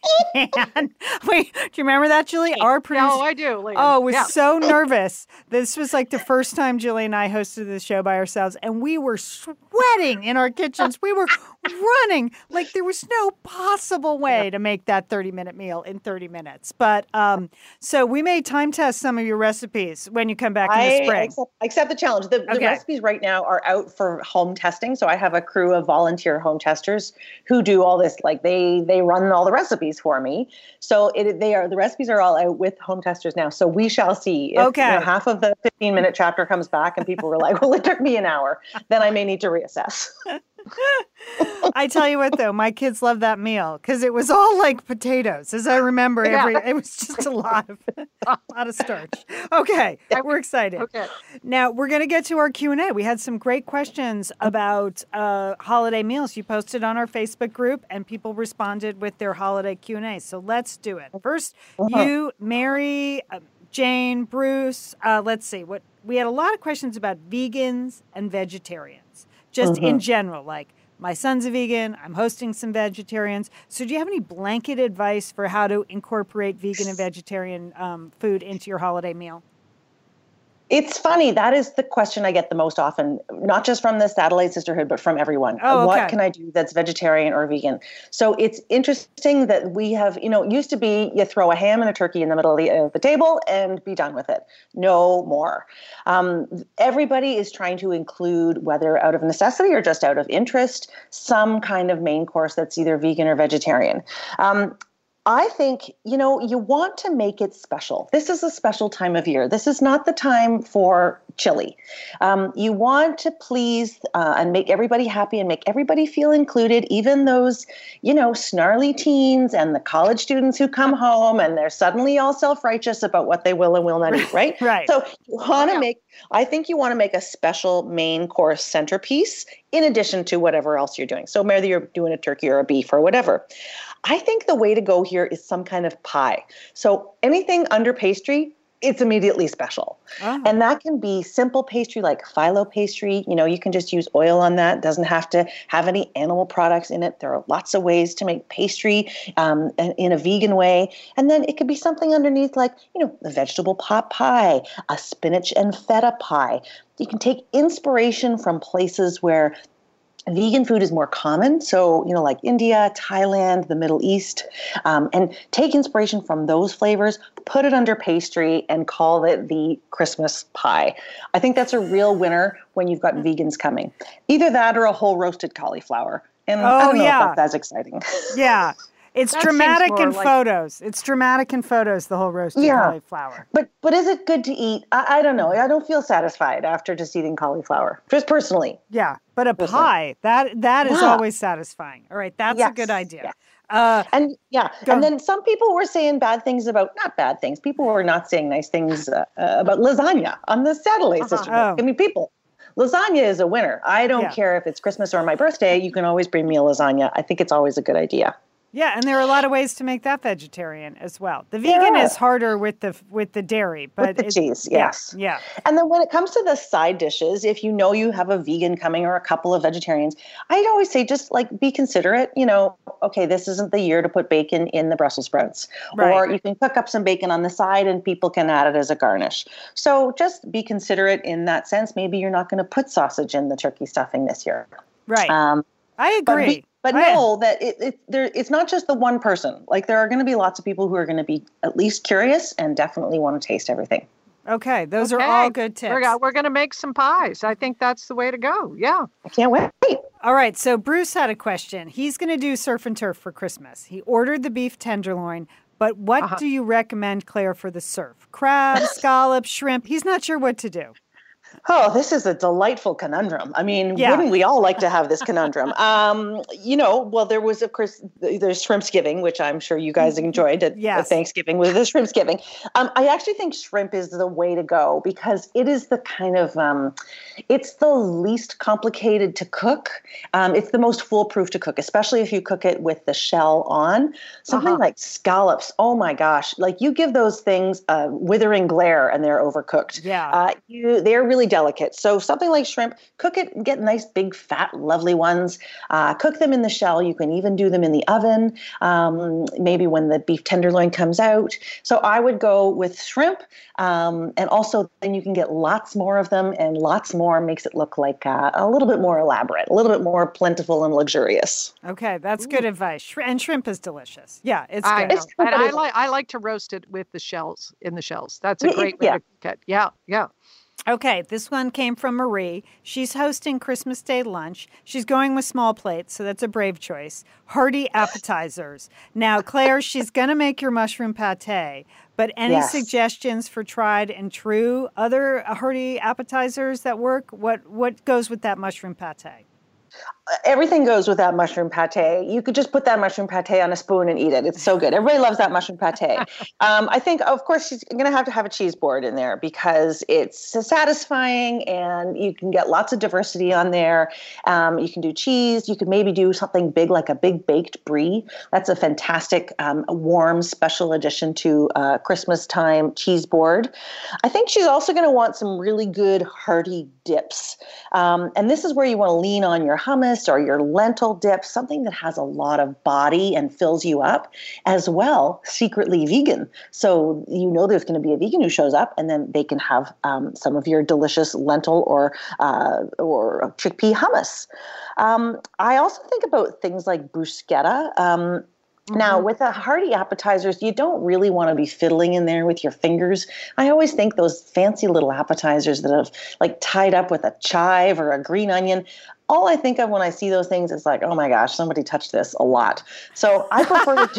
Speaker 2: And wait, do you remember that, Julie? Our producer.
Speaker 1: No, I do. Leah.
Speaker 2: Oh, was
Speaker 1: yeah.
Speaker 2: so nervous. This was like the first time Julie and I hosted the show by ourselves, and we were sweating in our kitchens. We were running like there was no possible way to make that thirty minute meal in thirty minutes. But um, so we made may time test some of your recipes when you come back in the
Speaker 5: I
Speaker 2: spring.
Speaker 5: accept, accept the challenge. The, the
Speaker 2: Okay.
Speaker 5: recipes right now are out for home testing. So I have a crew of volunteer home testers who do all this. Like they they run all the recipes for me. So it they are the recipes are all out with home testers now. So we shall see. If,
Speaker 2: Okay.
Speaker 5: you know, half of the fifteen minute chapter comes back and people were like, "Well, it took me an hour." Then I may need to reassess.
Speaker 2: I tell you what, though, my kids love that meal because it was all like potatoes, as I remember. Every it was just a lot of a lot of starch. Okay, we're excited.
Speaker 1: Okay.
Speaker 2: Now we're going to get to our Q and A. We had some great questions about uh, holiday meals. You posted on our Facebook group, and people responded with their holiday Q and A. So let's do it. First, you, Mary, uh, Jane, Bruce. Uh, let's see what we had a lot of questions about vegans and vegetarians, just in general, like. My son's a vegan. I'm hosting some vegetarians. So do you have any blanket advice for how to incorporate vegan and vegetarian um, food into your holiday meal?
Speaker 5: It's funny. That is the question I get the most often, not just from the Satellite Sisterhood, but from everyone.
Speaker 2: Oh, okay.
Speaker 5: What can I do that's vegetarian or vegan? So it's interesting that we have, you know, it used to be you throw a ham and a turkey in the middle of the, uh, the table and be done with it. No more. Um, everybody is trying to include, whether out of necessity or just out of interest, some kind of main course that's either vegan or vegetarian. Um, I think, you know, you want to make it special. This is a special time of year. This is not the time for chili. Um, you want to please uh, and make everybody happy and make everybody feel included, even those, you know, snarly teens and the college students who come home and they're suddenly all self-righteous about what they will and will not eat, right?
Speaker 2: Right.
Speaker 5: So you want to
Speaker 1: Yeah.
Speaker 5: make, I think you want to make a special main course centerpiece in addition to whatever else you're doing. So whether you're doing a turkey or a beef or whatever. I think the way to go here is some kind of pie. So anything under pastry, it's immediately special.
Speaker 2: Oh.
Speaker 5: And that can be simple pastry like phyllo pastry. You know, you can just use oil on that. It doesn't have to have any animal products in it. There are lots of ways to make pastry um, in a vegan way. And then it could be something underneath like, you know, a vegetable pot pie, a spinach and feta pie. You can take inspiration from places where vegan food is more common, so, you know, like India, Thailand, the Middle East, um, and take inspiration from those flavors, put it under pastry, and call it the Christmas pie. I think that's a real winner when you've got vegans coming. Either that or a whole roasted cauliflower. And
Speaker 2: Oh,
Speaker 5: I don't know
Speaker 2: yeah.
Speaker 5: if that's as exciting.
Speaker 2: Yeah. It's
Speaker 1: That
Speaker 2: dramatic
Speaker 1: seems more
Speaker 2: in
Speaker 1: like-
Speaker 2: photos. It's dramatic in photos, the whole roasted
Speaker 5: Yeah.
Speaker 2: cauliflower.
Speaker 5: But but is it good to eat? I, I don't know. I don't feel satisfied after just eating cauliflower, just personally.
Speaker 2: Yeah. But a
Speaker 5: Listen.
Speaker 2: pie, that that is
Speaker 5: Yeah.
Speaker 2: always satisfying. All right. That's a
Speaker 5: Yes,
Speaker 2: good idea.
Speaker 5: yes.
Speaker 2: Uh,
Speaker 5: And yeah,
Speaker 2: Go.
Speaker 5: and then some people were saying bad things about, not bad things, people were not saying nice things uh, uh, about lasagna on the Satellite
Speaker 1: Uh-huh.
Speaker 5: Sisterhood.
Speaker 2: Oh.
Speaker 5: I mean, people, lasagna is a winner. I don't
Speaker 2: Yeah.
Speaker 5: care if it's Christmas or my birthday, you can always bring me a lasagna. I think it's always a good idea.
Speaker 2: Yeah, and there are a lot of ways to make that vegetarian as well. The vegan
Speaker 5: Yeah.
Speaker 2: is harder with the with the dairy, but
Speaker 5: the
Speaker 2: it-
Speaker 5: cheese,
Speaker 2: yeah,
Speaker 5: yes.
Speaker 2: Yeah.
Speaker 5: And then when it comes to the side dishes, if you know you have a vegan coming or a couple of vegetarians, I'd always say just like be considerate. You know, okay, this isn't the year to put bacon in the Brussels sprouts. Or
Speaker 2: Right.
Speaker 5: you can cook up some bacon on the side and people can add it as a garnish. So just be considerate in that sense. Maybe you're not going to put sausage in the turkey stuffing this year.
Speaker 2: Right.
Speaker 5: Um,
Speaker 2: I
Speaker 5: but
Speaker 2: agree.
Speaker 5: be, but
Speaker 2: I-
Speaker 5: know that it, it there it's not just the one person. Like there are going to be lots of people who are going to be at least curious and definitely want to taste everything.
Speaker 2: Okay, those
Speaker 1: Okay.
Speaker 2: are all good tips.
Speaker 1: We're, go- we're going to make some pies. I think that's the way to go. Yeah.
Speaker 5: I can't wait.
Speaker 2: All right, so Bruce had a question. He's going to do surf and turf for Christmas. He ordered the beef tenderloin, but what
Speaker 1: Uh-huh.
Speaker 2: do you recommend, Claire, for the surf? Crab, scallops, shrimp? He's not sure what to do.
Speaker 5: Oh, this is a delightful conundrum. I mean,
Speaker 2: Yeah.
Speaker 5: wouldn't we all like to have this conundrum? Um, you know, well, there was, of course, th- there's Shrimpsgiving, which I'm sure you guys enjoyed at,
Speaker 2: Yes.
Speaker 5: at Thanksgiving with the Shrimpsgiving. Um, I actually think shrimp is the way to go because it is the kind of, um, it's the least complicated to cook. Um, it's the most foolproof to cook, especially if you cook it with the shell on. Something
Speaker 1: Uh-huh.
Speaker 5: like scallops, oh my gosh, like you give those things a withering glare and they're overcooked.
Speaker 2: Yeah.
Speaker 5: Uh, you, they're really really delicate. So something like shrimp, cook it, get nice, big, fat, lovely ones. Uh, cook them in the shell. You can even do them in the oven, um, maybe when the beef tenderloin comes out. So I would go with shrimp. Um, and also then you can get lots more of them, and lots more makes it look like uh, a little bit more elaborate, a little bit more plentiful and luxurious.
Speaker 2: Okay, that's good advice. Sh- And shrimp is delicious. Yeah, it's
Speaker 1: I
Speaker 2: good.
Speaker 1: know. And I like I like to roast it with the shells in the shells. That's a
Speaker 5: Me-
Speaker 1: great way
Speaker 5: yeah.
Speaker 1: to cook it. Yeah, yeah.
Speaker 2: Okay, this one came from Marie. She's hosting Christmas Day lunch. She's going with small plates, so that's a brave choice. Hearty appetizers. Now, Claire, she's going to make your mushroom pate, but any
Speaker 5: Yes.
Speaker 2: suggestions for tried and true other hearty appetizers that work? What what goes with that mushroom pate?
Speaker 5: Everything goes with that mushroom pate. You could just put that mushroom pate on a spoon and eat it. It's so good. Everybody loves that mushroom pate. Um, I think, of course, she's going to have to have a cheese board in there because it's satisfying and you can get lots of diversity on there. Um, you can do cheese. You could maybe do something big like a big baked brie. That's a fantastic um, warm special addition to uh, Christmas time cheese board. I think she's also going to want some really good hearty dips. Um, and this is where you want to lean on your hummus or your lentil dip, something that has a lot of body and fills you up, as well, secretly vegan. So you know there's going to be a vegan who shows up, and then they can have um, some of your delicious lentil or uh, or chickpea hummus. Um, I also think about things like bruschetta. Um, Now, with the hearty appetizers, you don't really want to be fiddling in there with your fingers. I always think those fancy little appetizers that have like tied up with a chive or a green onion, all I think of when I see those things is like, oh my gosh, somebody touched this a lot. So I prefer to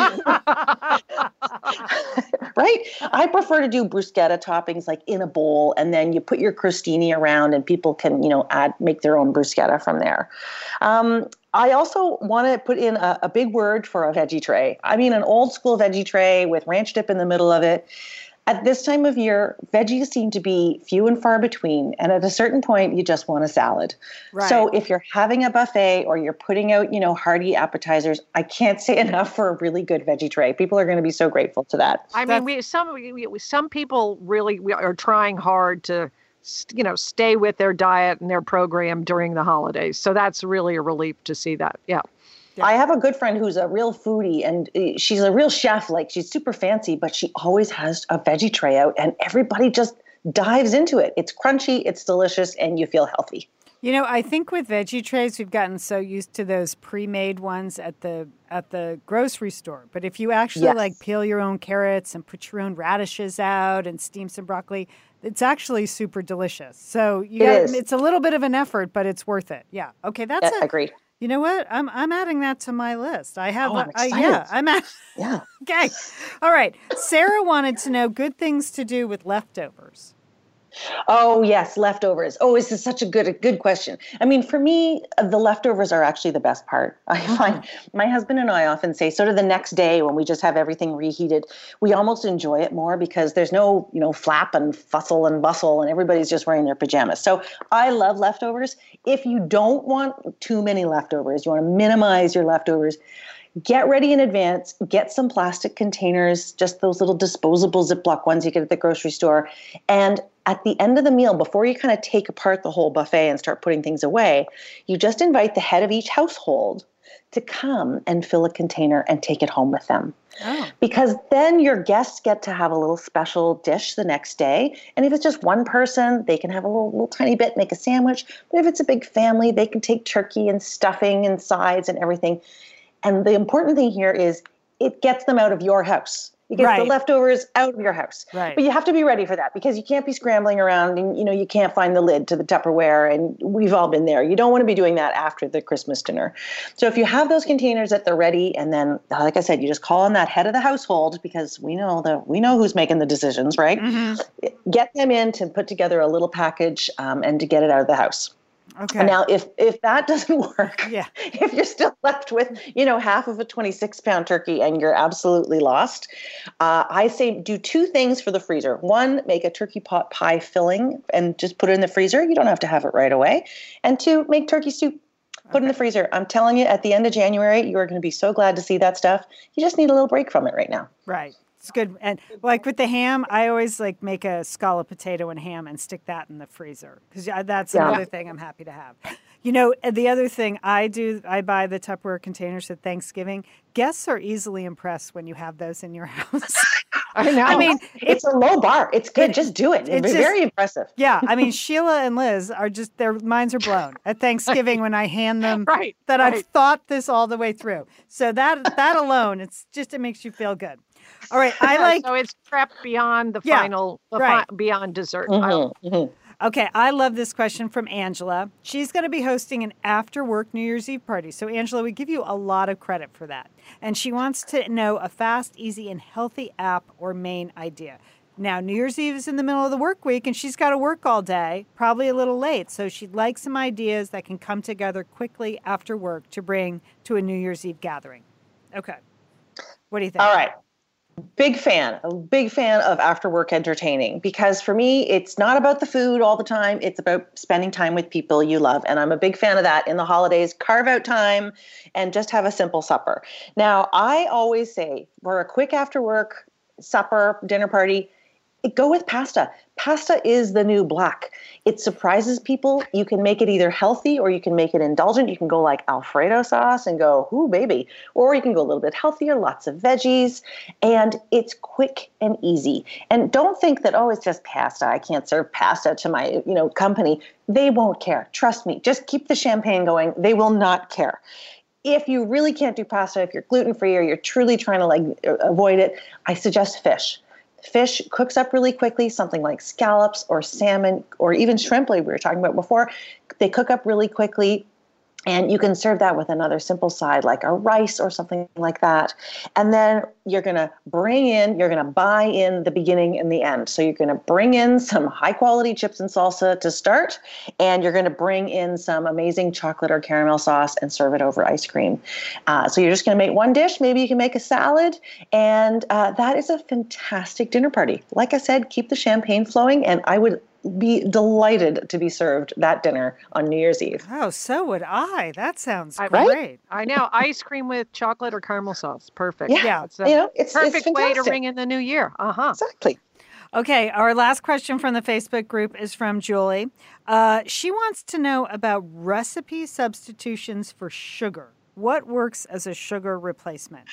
Speaker 5: do, right? I prefer to do bruschetta toppings like in a bowl, and then you put your crostini around and people can, you know, add, make their own bruschetta from there. Um, I also want to put in a, a big word for a veggie tray. I mean, an old school veggie tray with ranch dip in the middle of it. At this time of year, veggies seem to be few and far between. And at a certain point, you just want a salad.
Speaker 2: Right.
Speaker 5: So if you're having a buffet or you're putting out, you know, hearty appetizers, I can't say enough for a really good veggie tray. People are going to be so grateful to that.
Speaker 1: I mean, we some we, we- some people really we are trying hard to, st- you know, stay with their diet and their program during the holidays. So that's really a relief to see that. Yeah.
Speaker 2: Yeah.
Speaker 5: I have a good friend who's a real foodie, and uh, she's a real chef. Like, she's super fancy, but she always has a veggie tray out, and everybody just dives into it. It's crunchy, it's delicious, and you feel healthy.
Speaker 2: You know, I think with veggie trays, we've gotten so used to those pre-made ones at the at the grocery store. But if you actually
Speaker 5: Yes.
Speaker 2: like peel your own carrots and put your own radishes out and steam some broccoli, it's actually super delicious. So you
Speaker 5: It
Speaker 2: gotta-
Speaker 5: is.
Speaker 2: it's a little bit of an effort, but it's worth it. Yeah. Okay, that's
Speaker 5: I
Speaker 2: it.
Speaker 5: agree.
Speaker 2: You know what? I'm I'm adding that to my list. I have
Speaker 5: Oh, I'm
Speaker 2: a- I-
Speaker 5: excited.
Speaker 2: yeah, I'm at
Speaker 5: Yeah.
Speaker 2: okay. All right. Sarah wanted to know good things to do with leftovers.
Speaker 5: Oh, yes, leftovers. Oh, this is such a good, a good question. I mean, for me, uh, the leftovers are actually the best part. I find my husband and I often say, sort of the next day when we just have everything reheated, we almost enjoy it more because there's no, you know, flap and fussle and bustle and everybody's just wearing their pajamas. So I love leftovers. If you don't want too many leftovers, you want to minimize your leftovers, get ready in advance, get some plastic containers, just those little disposable Ziploc ones you get at the grocery store. And at the end of the meal, before you kind of take apart the whole buffet and start putting things away, you just invite the head of each household to come and fill a container and take it home with them.
Speaker 2: Oh.
Speaker 5: Because then your guests get to have a little special dish the next day. And if it's just one person, they can have a little, little tiny bit, make a sandwich. But if it's a big family, they can take turkey and stuffing and sides and everything. And the important thing here is it gets them out of your house. You get
Speaker 2: Right.
Speaker 5: the leftovers out of your house.
Speaker 2: Right.
Speaker 5: But you have to be ready for that because you can't be scrambling around and, you know, you can't find the lid to the Tupperware, and we've all been there. You don't want to be doing that after the Christmas dinner. So if you have those containers that they're ready, and then, like I said, you just call on that head of the household because we know the we know who's making the decisions, right?
Speaker 2: Mm-hmm.
Speaker 5: Get them in to put together a little package um, and to get it out of the house.
Speaker 2: Okay.
Speaker 5: Now, if if that doesn't work,
Speaker 2: Yeah.
Speaker 5: if you're still left with, you know, half of a twenty-six pound turkey and you're absolutely lost, uh, I say do two things for the freezer. One, make a turkey pot pie filling and just put it in the freezer. You don't have to have it right away. And two, make turkey soup. Put it in the freezer. I'm telling you, at the end of January, you are going to be so glad to see that stuff. You just need a little break from it right now.
Speaker 2: Right. It's good. And like with the ham, I always like make a scallop potato and ham and stick that in the freezer because that's
Speaker 5: Yeah.
Speaker 2: another thing I'm happy to have. You know, and the other thing I do, I buy the Tupperware containers at Thanksgiving. Guests are easily impressed when you have those in your house.
Speaker 1: I know.
Speaker 2: I mean,
Speaker 5: It's a low bar. It's good.
Speaker 2: It-
Speaker 5: just do it. It's
Speaker 2: it's just-
Speaker 5: very impressive.
Speaker 2: Yeah, I mean, Sheila and Liz are just, their minds are blown at Thanksgiving when I hand them
Speaker 1: Right,
Speaker 2: that I've
Speaker 1: right.
Speaker 2: thought this all the way through. So that that alone, it's just, it makes you feel good. All right, I
Speaker 1: Yeah,
Speaker 2: like,
Speaker 1: so it's prep beyond the
Speaker 2: Yeah,
Speaker 1: final, the
Speaker 2: right.
Speaker 1: fi- beyond dessert.
Speaker 5: Mhm,
Speaker 1: I-
Speaker 5: mhm.
Speaker 2: okay, I love this question from Angela. She's going to be hosting an after work New Year's Eve party. So, Angela, we give you a lot of credit for that. And she wants to know a fast, easy, and healthy app or main idea. Now, New Year's Eve is in the middle of the work week, and she's got to work all day, probably a little late. So she'd like some ideas that can come together quickly after work to bring to a New Year's Eve gathering. Okay. What do you think?
Speaker 5: All right. Big fan, a big fan of after work entertaining because for me, it's not about the food all the time. It's about spending time with people you love. And I'm a big fan of that in the holidays. Carve out time and just have a simple supper. Now, I always say for a quick after work supper, dinner party, go with pasta. Pasta is the new black. It surprises people. You can make it either healthy or you can make it indulgent. You can go like Alfredo sauce and go, ooh, baby. Or you can go a little bit healthier, lots of veggies. And it's quick and easy. And don't think that, oh, it's just pasta. I can't serve pasta to my, you know, company. They won't care. Trust me. Just keep the champagne going. They will not care. If you really can't do pasta, if you're gluten-free or you're truly trying to like avoid it, I suggest fish. Fish cooks up really quickly, something like scallops or salmon or even shrimp like we were talking about before. They cook up really quickly. And you can serve that with another simple side like a rice or something like that. And then you're going to bring in, you're going to buy in the beginning and the end. So you're going to bring in some high quality chips and salsa to start. And you're going to bring in some amazing chocolate or caramel sauce and serve it over ice cream. Uh, so you're just going to make one dish. Maybe you can make a salad. And uh, that is a fantastic dinner party. Like I said, keep the champagne flowing. And I would be delighted to be served that dinner on New Year's Eve.
Speaker 2: Oh, so would I. That sounds
Speaker 1: I-
Speaker 2: great.
Speaker 5: Right?
Speaker 1: I know. Ice cream with chocolate or caramel sauce. Perfect.
Speaker 5: Yeah,
Speaker 2: Yeah.
Speaker 1: It's a
Speaker 5: you know, it's
Speaker 1: perfect
Speaker 5: it's
Speaker 1: way to
Speaker 5: fantastic.
Speaker 1: ring in the new year. Uh-huh.
Speaker 5: Exactly.
Speaker 2: Okay, our last question from the Facebook group is from Julie. Uh, she wants to know about recipe substitutions for sugar. What works as a sugar replacement?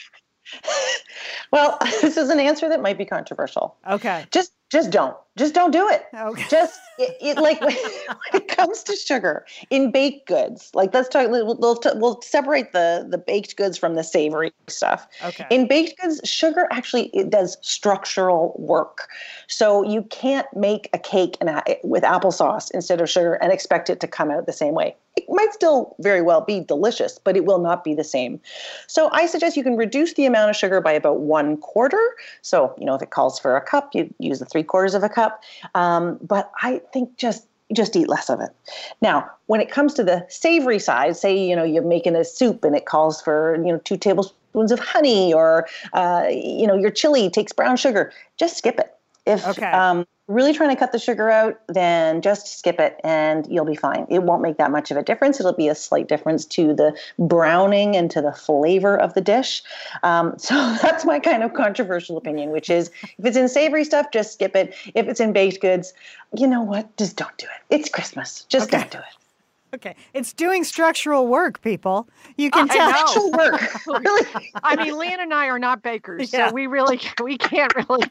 Speaker 5: Well, this is an answer that might be controversial.
Speaker 2: Okay.
Speaker 5: Just just don't. Just don't do it.
Speaker 2: Okay.
Speaker 5: Just it, it like when it comes to sugar in baked goods. Like let's talk. We'll we'll, we'll separate the the baked goods from the savory stuff.
Speaker 2: Okay.
Speaker 5: In baked goods, sugar actually it does structural work. So you can't make a cake and a, with applesauce instead of sugar and expect it to come out the same way. It might still very well be delicious, but it will not be the same. So I suggest you can reduce the amount of sugar by about one quarter. So, you know, if it calls for a cup, you use the three quarters of a cup. Um, but I think just just eat less of it. Now, when it comes to the savory side, say, you know, you're making a soup and it calls for, you know, two tablespoons of honey or, uh, you know, your chili takes brown sugar, just skip it. If
Speaker 2: Okay.
Speaker 5: um, really trying to cut the sugar out, then just skip it and you'll be fine. It won't make that much of a difference. It'll be a slight difference to the browning and to the flavor of the dish. Um, so that's my kind of controversial opinion, which is if it's in savory stuff, just skip it. If it's in baked goods, you know what? Just don't do it. It's Christmas. Just
Speaker 2: Okay.
Speaker 5: don't do it.
Speaker 2: Okay. It's doing structural work, people. You can
Speaker 1: I
Speaker 2: tell.
Speaker 1: know.
Speaker 5: Actual work. Really.
Speaker 1: I mean, Leanne and I are not bakers,
Speaker 2: Yeah.
Speaker 1: so we really we can't really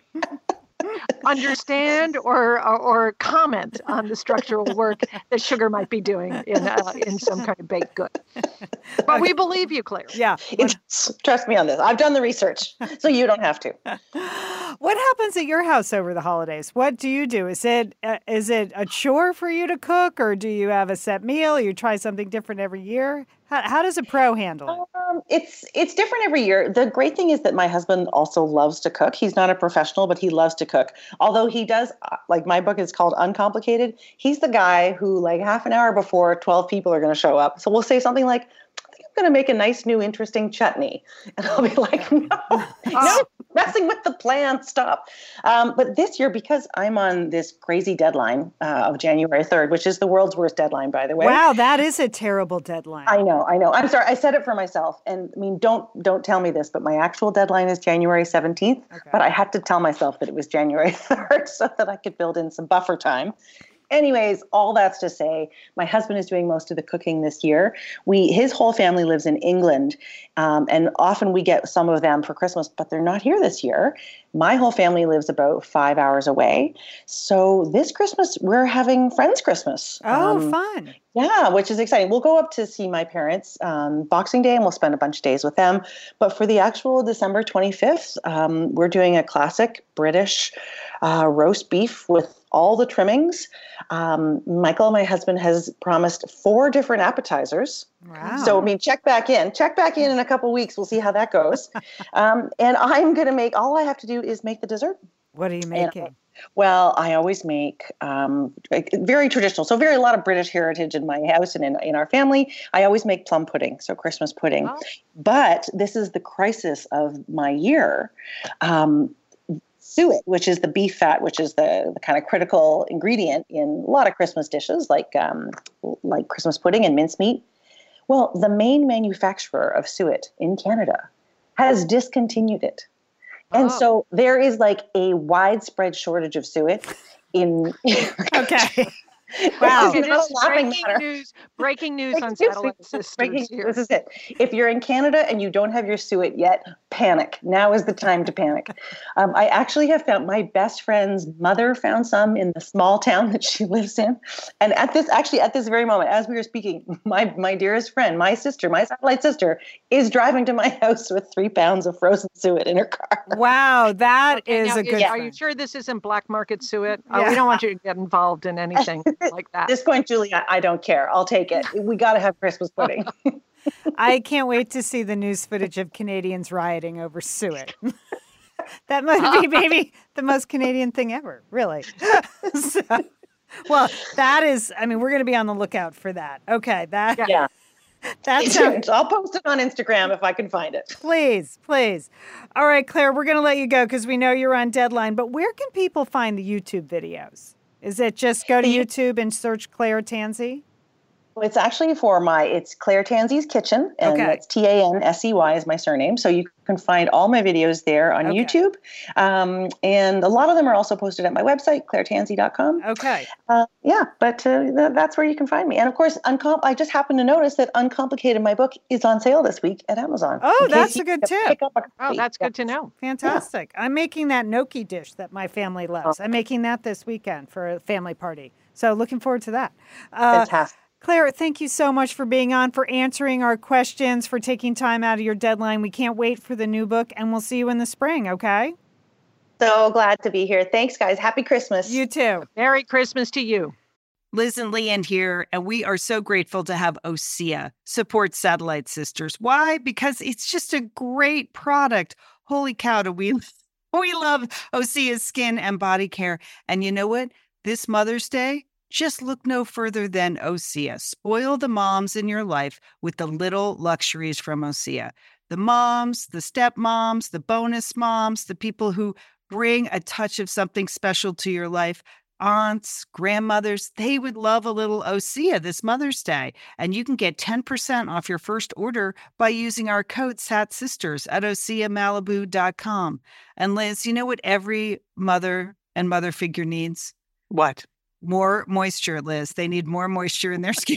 Speaker 1: understand or, or or comment on the structural work that sugar might be doing in uh, in some kind of baked good. But we believe you, Claire.
Speaker 2: Yeah.
Speaker 5: It's, trust me on this. I've done the research, so you don't have to.
Speaker 2: What happens at your house over the holidays? What do you do? Is it uh, is it a chore for you to cook, or do you have a set meal? Or you try something different every year? How, how does a pro handle it?
Speaker 5: Um, it's it's different every year. The great thing is that my husband also loves to cook. He's not a professional, but he loves to cook. Although he does, uh, like my book is called Uncomplicated. He's the guy who, like half an hour before twelve people are going to show up. So we'll say something like, "I think I'm going to make a nice, new, interesting chutney," and I'll be like, "No, no, messing with the plan. Stop. Um, but this year, because I'm on this crazy deadline uh, of January third, which is the world's worst deadline, by the way.
Speaker 2: Wow, that is a terrible deadline.
Speaker 5: I know, I know. I'm sorry. I said it for myself. And I mean, don't don't tell me this, but my actual deadline is January seventeenth. Okay. But I had to tell myself that it was January third so that I could build in some buffer time. Anyways, all that's to say, my husband is doing most of the cooking this year. We, his whole family lives in England, um, and often we get some of them for Christmas, but they're not here this year. My whole family lives about five hours away. So this Christmas, we're having Friends Christmas.
Speaker 2: Oh,
Speaker 5: um,
Speaker 2: fun.
Speaker 5: Yeah, which is exciting. We'll go up to see my parents on Boxing Day, and we'll spend a bunch of days with them. But for the actual December twenty-fifth, um, we're doing a classic British uh, roast beef with all the trimmings. Um, Michael, my husband, has promised four different appetizers.
Speaker 2: Wow.
Speaker 5: So, I mean, check back in. Check back in in a couple of weeks. We'll see how that goes. um, and I'm going to make, all I have to do is make the dessert.
Speaker 2: What are you making?
Speaker 5: And, well, I always make um, very traditional. So very a lot of British heritage in my house and in, in our family. I always make plum pudding, so Christmas pudding. Oh. But this is the crisis of my year. Um, suet, which is the beef fat, which is the, the kind of critical ingredient in a lot of Christmas dishes, like um, like Christmas pudding and mincemeat. Well, the main manufacturer of suet in Canada has discontinued it. And oh. so there is like a widespread shortage of suet in.
Speaker 2: Okay.
Speaker 5: Wow.
Speaker 1: It is breaking news, breaking news breaking on Satellite news. Sisters. Breaking,
Speaker 5: this is it. If you're in Canada and you don't have your suet yet, panic. Now is the time to panic. Um, I actually have found my best friend's mother found some in the small town that she lives in. And at this, actually at this very moment, as we were speaking, my, my dearest friend, my sister, my satellite sister, is driving to my house with three pounds of frozen suet in her car.
Speaker 2: Wow, that okay, is
Speaker 1: now,
Speaker 2: a good
Speaker 1: yeah.
Speaker 2: thing.
Speaker 1: Are you sure this isn't black market suet? Yeah. Uh, we don't want you to get involved in anything like that.
Speaker 5: At this point, Julie, I, I don't care. I'll take it. We got to have Christmas pudding.
Speaker 2: I can't wait to see the news footage of Canadians rioting over suet. That might be maybe the most Canadian thing ever, really. So, well, that is, I mean, we're going to be on the lookout for that. Okay, that.
Speaker 5: Yeah.
Speaker 2: That's
Speaker 5: I'll post it on Instagram if I can find it.
Speaker 2: Please, please. All right, Claire, we're going to let you go because we know you're on deadline, but where can people find the YouTube videos? Is it just go to YouTube and search Claire Tansey?
Speaker 5: It's actually for my, it's Claire Tansey's Kitchen, and okay. That's T A N S E Y is my surname. So you can find all my videos there on okay. YouTube. Um, and a lot of them are also posted at my website, claire tansey dot com.
Speaker 2: Okay.
Speaker 5: Uh, yeah, but uh, th- that's where you can find me. And of course, uncom- I just happened to notice that Uncomplicated, my book, is on sale this week at Amazon.
Speaker 2: Oh, that's a good tip.
Speaker 1: A oh, that's yeah. good to know.
Speaker 2: Fantastic. Yeah. I'm making that gnocchi dish that my family loves. Oh. I'm making that this weekend for a family party. So looking forward to that.
Speaker 5: Uh, Fantastic.
Speaker 2: Claire, thank you so much for being on, for answering our questions, for taking time out of your deadline. We can't wait for the new book, and we'll see you in the spring, okay?
Speaker 5: So glad to be here. Thanks, guys. Happy Christmas.
Speaker 2: You too.
Speaker 1: Merry Christmas to you.
Speaker 4: Liz and Leanne here, and we are so grateful to have OSEA support Satellite Sisters. Why? Because it's just a great product. Holy cow, do we, we love OSEA's skin and body care. And you know what? This Mother's Day, just look no further than OSEA. Spoil the moms in your life with the little luxuries from OSEA. The moms, the stepmoms, the bonus moms, the people who bring a touch of something special to your life, aunts, grandmothers, they would love a little OSEA this Mother's Day. And you can get ten percent off your first order by using our code SATSisters at osea malibu dot com. And Liz, you know what every mother and mother figure needs?
Speaker 3: What?
Speaker 4: More moisture, Liz. They need more moisture in their skin.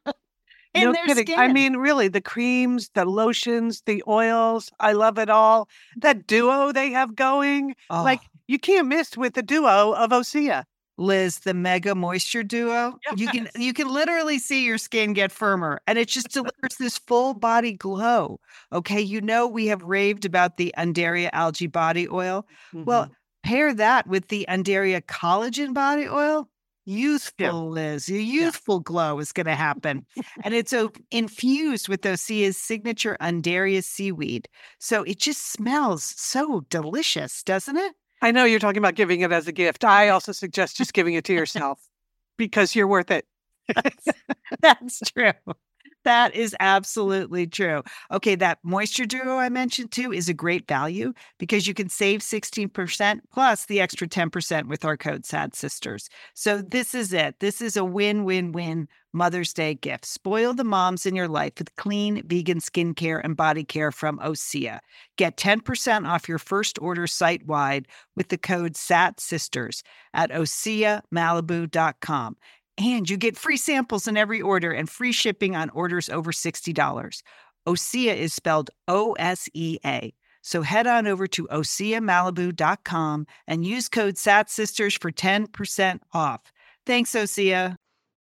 Speaker 4: in
Speaker 3: no
Speaker 4: their
Speaker 3: kidding.
Speaker 4: skin.
Speaker 3: I mean, really, the creams, the lotions, the oils. I love it all. That duo they have going. Oh. Like, you can't miss with the duo of OSEA.
Speaker 4: Liz, the Mega Moisture Duo.
Speaker 3: Yes.
Speaker 4: You can you can literally see your skin get firmer, and it just delivers this full body glow. Okay, you know we have raved about the Undaria Algae Body Oil. Mm-hmm. Well, pair that with the Undaria Collagen Body Oil. Youthful, yeah. Liz. A youthful yeah. glow is going to happen. And it's uh, infused with OSEA's signature Undaria seaweed. So it just smells so delicious, doesn't it?
Speaker 3: I know you're talking about giving it as a gift. I also suggest just giving it to yourself because you're worth it.
Speaker 4: That's, that's true. That is absolutely true. Okay, that moisture duo I mentioned too is a great value because you can save sixteen percent plus the extra ten percent with our code Sad Sisters. So this is it. This is a win-win-win Mother's Day gift. Spoil the moms in your life with clean vegan skincare and body care from Osea. Get ten percent off your first order site-wide with the code Sad Sisters at osea malibu dot com. And you get free samples in every order and free shipping on orders over sixty dollars. Osea is spelled O S E A. So head on over to osea malibu dot com and use code Sad Sisters for ten percent off. Thanks, Osea.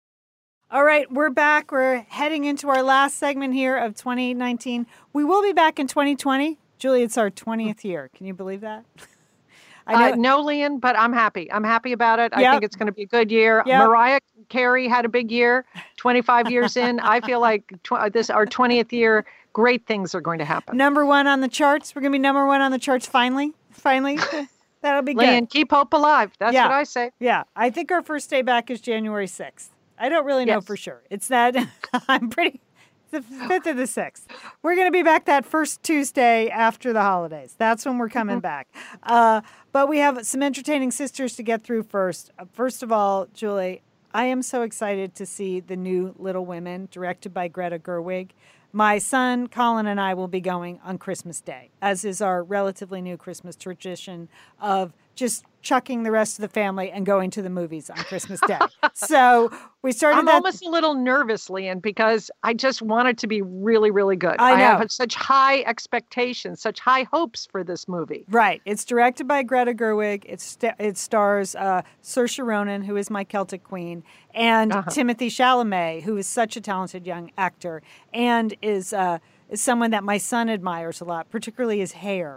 Speaker 2: All right, we're back. We're heading into our last segment here of twenty nineteen. We will be back in twenty twenty. Julie, it's our twentieth year. Can you believe that?
Speaker 1: I know. Uh, no, Lian, but I'm happy. I'm happy about it. Yep. I think it's going to be a good year. Yep. Mariah Carey had a big year, twenty-five years in. I feel like tw- this our twentieth year, great things are going to happen.
Speaker 2: Number one on the charts. We're going to be number one on the charts finally. Finally. That'll be good.
Speaker 1: Lian, keep hope alive. That's
Speaker 2: yeah.
Speaker 1: what I say.
Speaker 2: Yeah. I think our first day back is January sixth. I don't really know yes. for sure. It's that I'm pretty... the fifth or the sixth. We're going to be back that first Tuesday after the holidays. That's when we're coming back. Uh, but we have some entertaining sisters to get through first. Uh, first of all, Julie, I am so excited to see the new Little Women directed by Greta Gerwig. My son, Colin, and I will be going on Christmas Day, as is our relatively new Christmas tradition of just chucking the rest of the family and going to the movies on Christmas Day. So we started
Speaker 1: I'm
Speaker 2: that.
Speaker 1: almost a little nervous, Lian, because I just want it to be really, really good.
Speaker 2: I know.
Speaker 1: I have such high expectations, such high hopes for this movie.
Speaker 2: Right. It's directed by Greta Gerwig. It's st- it stars uh, Saoirse Ronan, who is my Celtic queen, and uh-huh. Timothée Chalamet, who is such a talented young actor, and is, uh, is someone that my son admires a lot, particularly his hair.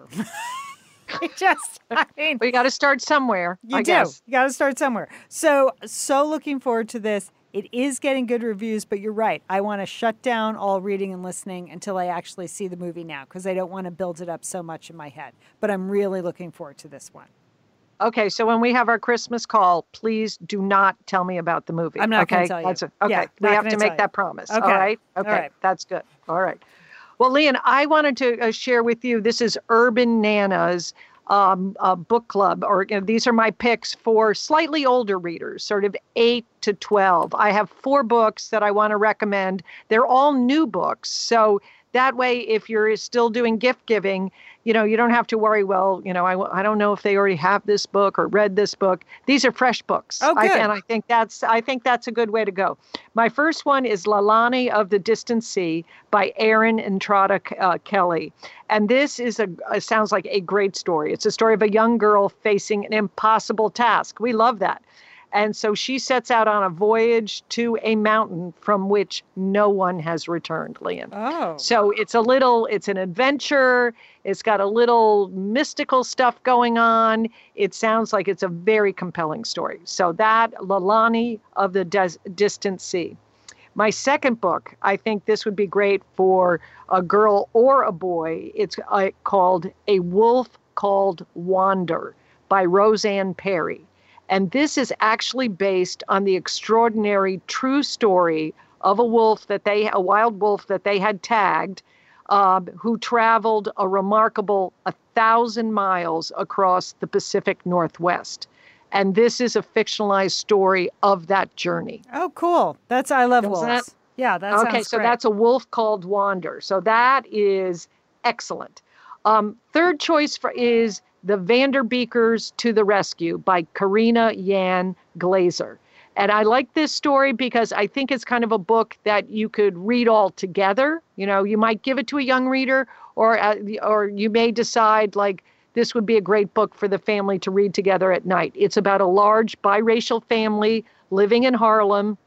Speaker 2: It just, I mean,
Speaker 1: we got to start somewhere.
Speaker 2: You
Speaker 1: I
Speaker 2: do.
Speaker 1: Guess.
Speaker 2: You got to start somewhere. So, so looking forward to this. It is getting good reviews, but you're right. I want to shut down all reading and listening until I actually see the movie now, because I don't want to build it up so much in my head. But I'm really looking forward to this one.
Speaker 1: Okay, so when we have our Christmas call, please do not tell me about the movie.
Speaker 2: I'm not
Speaker 1: okay?
Speaker 2: going to tell you.
Speaker 1: That's a, okay,
Speaker 2: yeah,
Speaker 1: we have to make
Speaker 2: you.
Speaker 1: that promise.
Speaker 2: Okay.
Speaker 1: All right? Okay,
Speaker 2: all right.
Speaker 1: That's good. All right. Well, Lian, I wanted to uh, share with you, this is Urban Nana's um, uh, book club, or you know, these are my picks for slightly older readers, sort of eight to twelve. I have four books that I want to recommend. They're all new books. So that way, if you're still doing gift giving, you know, you don't have to worry, well, you know, I, I don't know if they already have this book or read this book. These are fresh books.
Speaker 2: Oh, good.
Speaker 1: I, and I think that's I think that's a good way to go. My first one is Lalani of the Distant Sea by Erin Entrada uh, Kelly. And this is a, a sounds like a great story. It's a story of a young girl facing an impossible task. We love that. And so she sets out on a voyage to a mountain from which no one has returned, Lian.
Speaker 2: Oh.
Speaker 1: So it's a little, it's an adventure. It's got a little mystical stuff going on. It sounds like it's a very compelling story. So that, Lalani of the Des- Distant Sea. My second book, I think this would be great for a girl or a boy. It's uh, called A Wolf Called Wander by Roseanne Perry. And this is actually based on the extraordinary true story of a wolf that they, a wild wolf that they had tagged, uh, who traveled a remarkable a thousand miles across the Pacific Northwest. And this is a fictionalized story of that journey.
Speaker 2: Oh, cool. That's, I love
Speaker 1: Doesn't
Speaker 2: wolves.
Speaker 1: That,
Speaker 2: yeah, that sounds
Speaker 1: Okay, so
Speaker 2: great.
Speaker 1: that's A Wolf Called Wander. So that is excellent. Um, third choice for is The Vanderbeekers to the Rescue by Karina Yan Glazer. And I like this story because I think it's kind of a book that you could read all together. You know, you might give it to a young reader, or uh, or you may decide like this would be a great book for the family to read together at night. It's about a large biracial family living in Harlem,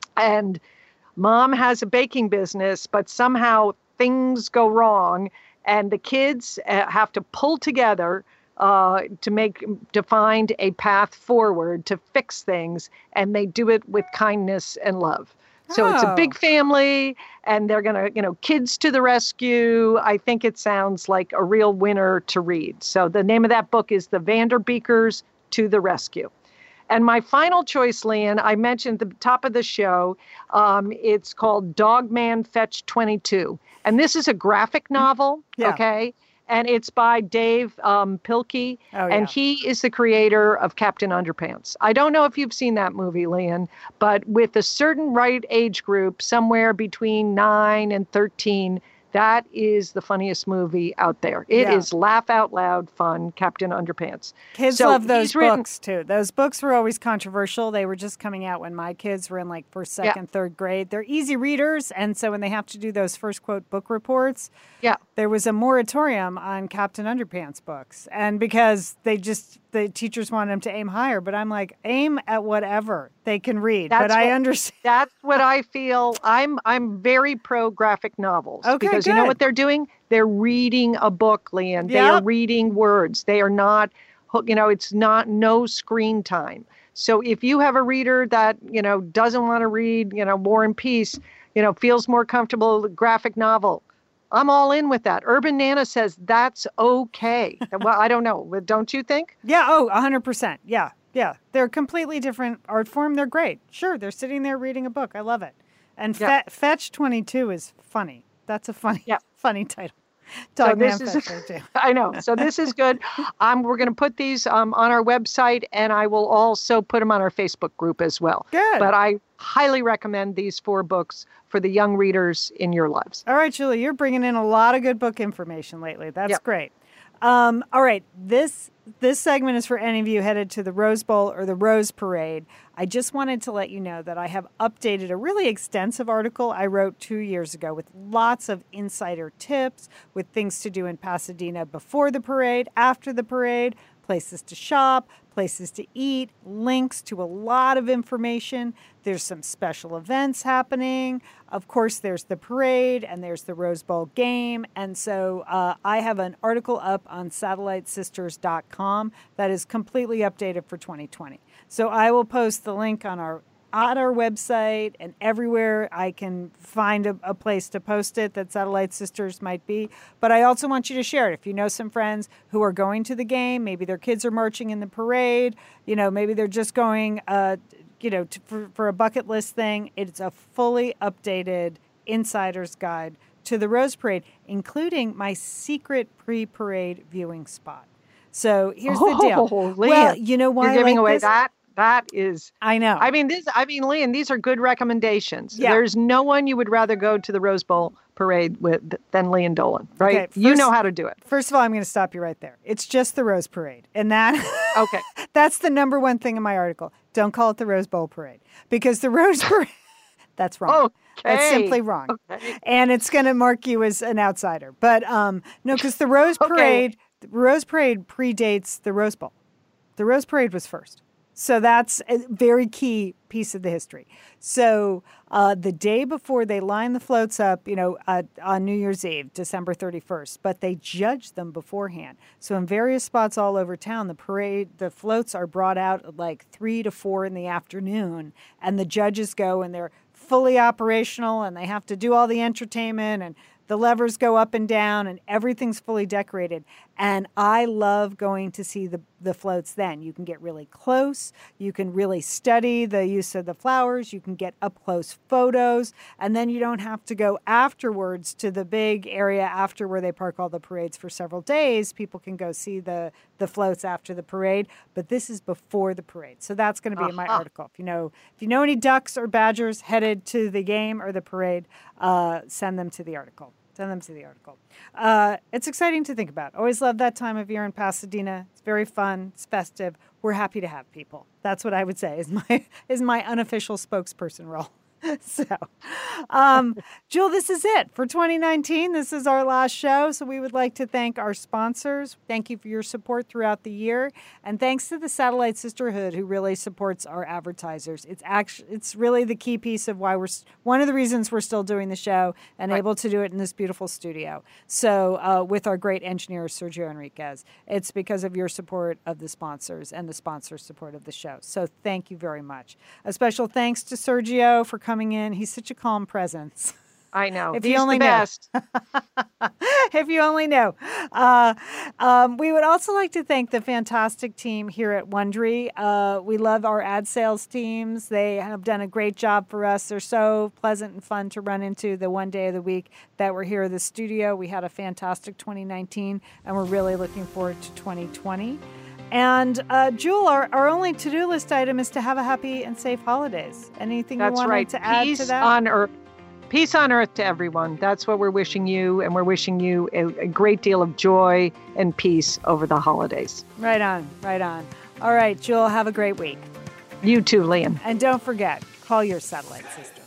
Speaker 1: and mom has a baking business, but somehow things go wrong, and the kids uh, have to pull together Uh, to make to find a path forward to fix things, and they do it with kindness and love. So
Speaker 2: oh.
Speaker 1: it's a big family, and they're gonna, you know, kids to the rescue. I think it sounds like a real winner to read. So the name of that book is The Vanderbeekers to the Rescue. And my final choice, Lian, I mentioned at the top of the show. Um, it's called Dogman Fetch twenty-two. And this is a graphic novel,
Speaker 2: Yeah.
Speaker 1: okay? And it's by Dave um, Pilkey.
Speaker 2: Oh,
Speaker 1: and
Speaker 2: yeah.
Speaker 1: he is the creator of Captain Underpants. I don't know if you've seen that movie, Lian, but with a certain right age group, somewhere between nine and thirteen, that is the funniest movie out there. It
Speaker 2: Yeah.
Speaker 1: is laugh out loud fun, Captain Underpants.
Speaker 2: Kids
Speaker 1: So
Speaker 2: love those
Speaker 1: he's written-
Speaker 2: books too. Those books were always controversial. They were just coming out when my kids were in like first, second, third grade. They're easy readers. And so when they have to do those first quote book reports,
Speaker 1: Yeah.
Speaker 2: there was a moratorium on Captain Underpants books. And because they just, the teachers wanted them to aim higher. But I'm like, aim at whatever they can read.
Speaker 1: That's
Speaker 2: but I
Speaker 1: what-
Speaker 2: understand.
Speaker 1: That's what I feel. I'm I'm very pro graphic novels.
Speaker 2: Okay,
Speaker 1: because you know
Speaker 2: good.
Speaker 1: what they're doing? They're reading a book, Lian. They are
Speaker 2: Yep.
Speaker 1: reading words. They are not, you know, it's not no screen time. So if you have a reader that, you know, doesn't want to read, you know, War and Peace, you know, feels more comfortable with graphic novel, I'm all in with that. Urban Nana says that's okay. Well, I don't know. But don't you think?
Speaker 2: Yeah. Oh, one hundred percent. Yeah. Yeah. They're a completely different art form. They're great. Sure. They're sitting there reading a book. I love it. And
Speaker 1: Yeah.
Speaker 2: Fe- Fetch twenty-two is funny. That's a funny,
Speaker 1: Yeah.
Speaker 2: funny title.
Speaker 1: So
Speaker 2: Dog
Speaker 1: this
Speaker 2: Man
Speaker 1: is-
Speaker 2: Fetch twenty-two.
Speaker 1: I know. So this is good. Um, we're going to put these um, on our website, and I will also put them on our Facebook group as well.
Speaker 2: Good.
Speaker 1: But I highly recommend these four books for the young readers in your lives.
Speaker 2: All right, Julie, you're bringing in a lot of good book information lately. That's
Speaker 1: Yep.
Speaker 2: great. Um, all right, this this segment is for any of you headed to the Rose Bowl or the Rose Parade. I just wanted to let you know that I have updated a really extensive article I wrote two years ago with lots of insider tips, with things to do in Pasadena before the parade, after the parade, places to shop, places to eat, links to a lot of information. There's some special events happening. Of course, there's the parade and there's the Rose Bowl game. And so uh, I have an article up on satellite sisters dot com that is completely updated for twenty twenty. So I will post the link on our on our website and everywhere I can find a, a place to post it that Satellite Sisters might be. But I also want you to share it. If you know some friends who are going to the game, maybe their kids are marching in the parade, you know, maybe they're just going, uh, you know, to, for, for a bucket list thing. It's a fully updated insider's guide to the Rose Parade, including my secret pre-parade viewing spot. So here's the deal.
Speaker 1: Oh,
Speaker 2: Well,
Speaker 1: Lian,
Speaker 2: you know why
Speaker 1: you're
Speaker 2: I
Speaker 1: giving
Speaker 2: like
Speaker 1: away
Speaker 2: this?
Speaker 1: that. That is,
Speaker 2: I know.
Speaker 1: I mean, this, I mean, Lian, these are good recommendations.
Speaker 2: Yeah.
Speaker 1: There's no one you would rather go to the Rose Bowl parade with than Lian Dolan, right?
Speaker 2: Okay,
Speaker 1: you
Speaker 2: first-
Speaker 1: know how to do it.
Speaker 2: First of all, I'm going to stop you right there. It's just the Rose Parade. And that
Speaker 1: Okay.
Speaker 2: that's the number one thing in my article. Don't call it the Rose Bowl Parade because the Rose Parade, that's wrong.
Speaker 1: Okay.
Speaker 2: That's simply wrong.
Speaker 1: Okay.
Speaker 2: And it's going to mark you as an outsider. But um, no, because the Rose
Speaker 1: Okay.
Speaker 2: Parade, the Rose Parade predates the Rose Bowl. The Rose Parade was first. So that's a very key piece of the history. So uh, the day before they line the floats up, you know, uh, on New Year's Eve, December thirty-first, but they judge them beforehand. So in various spots all over town, the parade, the floats are brought out at like three to four in the afternoon, and the judges go and they're fully operational and they have to do all the entertainment and the levers go up and down and everything's fully decorated. And I love going to see the, the floats then. You can get really close. You can really study the use of the flowers. You can get up close photos. And then you don't have to go afterwards to the big area after where they park all the parades for several days. People can go see the, the floats after the parade. But this is before the parade. So that's going to be in my
Speaker 1: Uh-huh.
Speaker 2: article. If you know, if you know any ducks or badgers headed to the game or the parade, uh, send them to the article. Send them to the article. Uh, it's exciting to think about. Always love that time of year in Pasadena. It's very fun. It's festive. We're happy to have people. That's what I would say is my is my unofficial spokesperson role. So, um, Jewel, this is it for twenty nineteen. This is our last show. So we would like to thank our sponsors. Thank you for your support throughout the year. And thanks to the Satellite Sisterhood who really supports our advertisers. It's actually, it's really the key piece of why we're, one of the reasons we're still doing the show and
Speaker 1: Right.
Speaker 2: able to do it in this beautiful studio. So uh, with our great engineer, Sergio Enriquez, it's because of your support of the sponsors and the sponsors' support of the show. So thank you very much. A special thanks to Sergio for coming in. He's such a calm presence.
Speaker 1: I know.
Speaker 2: If
Speaker 1: He's
Speaker 2: you only
Speaker 1: the
Speaker 2: knew.
Speaker 1: best.
Speaker 2: If you only knew. Uh, um, we would also like to thank the fantastic team here at Wondery. Uh, we love our ad sales teams. They have done a great job for us. They're so pleasant and fun to run into the one day of the week that we're here at the studio. We had a fantastic twenty nineteen, and we're really looking forward to twenty twenty. And uh, Jewel, our, our only to-do list item is to have a happy and safe holidays. Anything
Speaker 1: That's
Speaker 2: you wanted
Speaker 1: right.
Speaker 2: to add
Speaker 1: Peace
Speaker 2: to that?
Speaker 1: on earth. Peace on earth to everyone. That's what we're wishing you, and we're wishing you a, a great deal of joy and peace over the holidays.
Speaker 2: Right on, right on. All right, Jewel, have a great week.
Speaker 1: You too, Lian.
Speaker 2: And don't forget, call your satellite sister.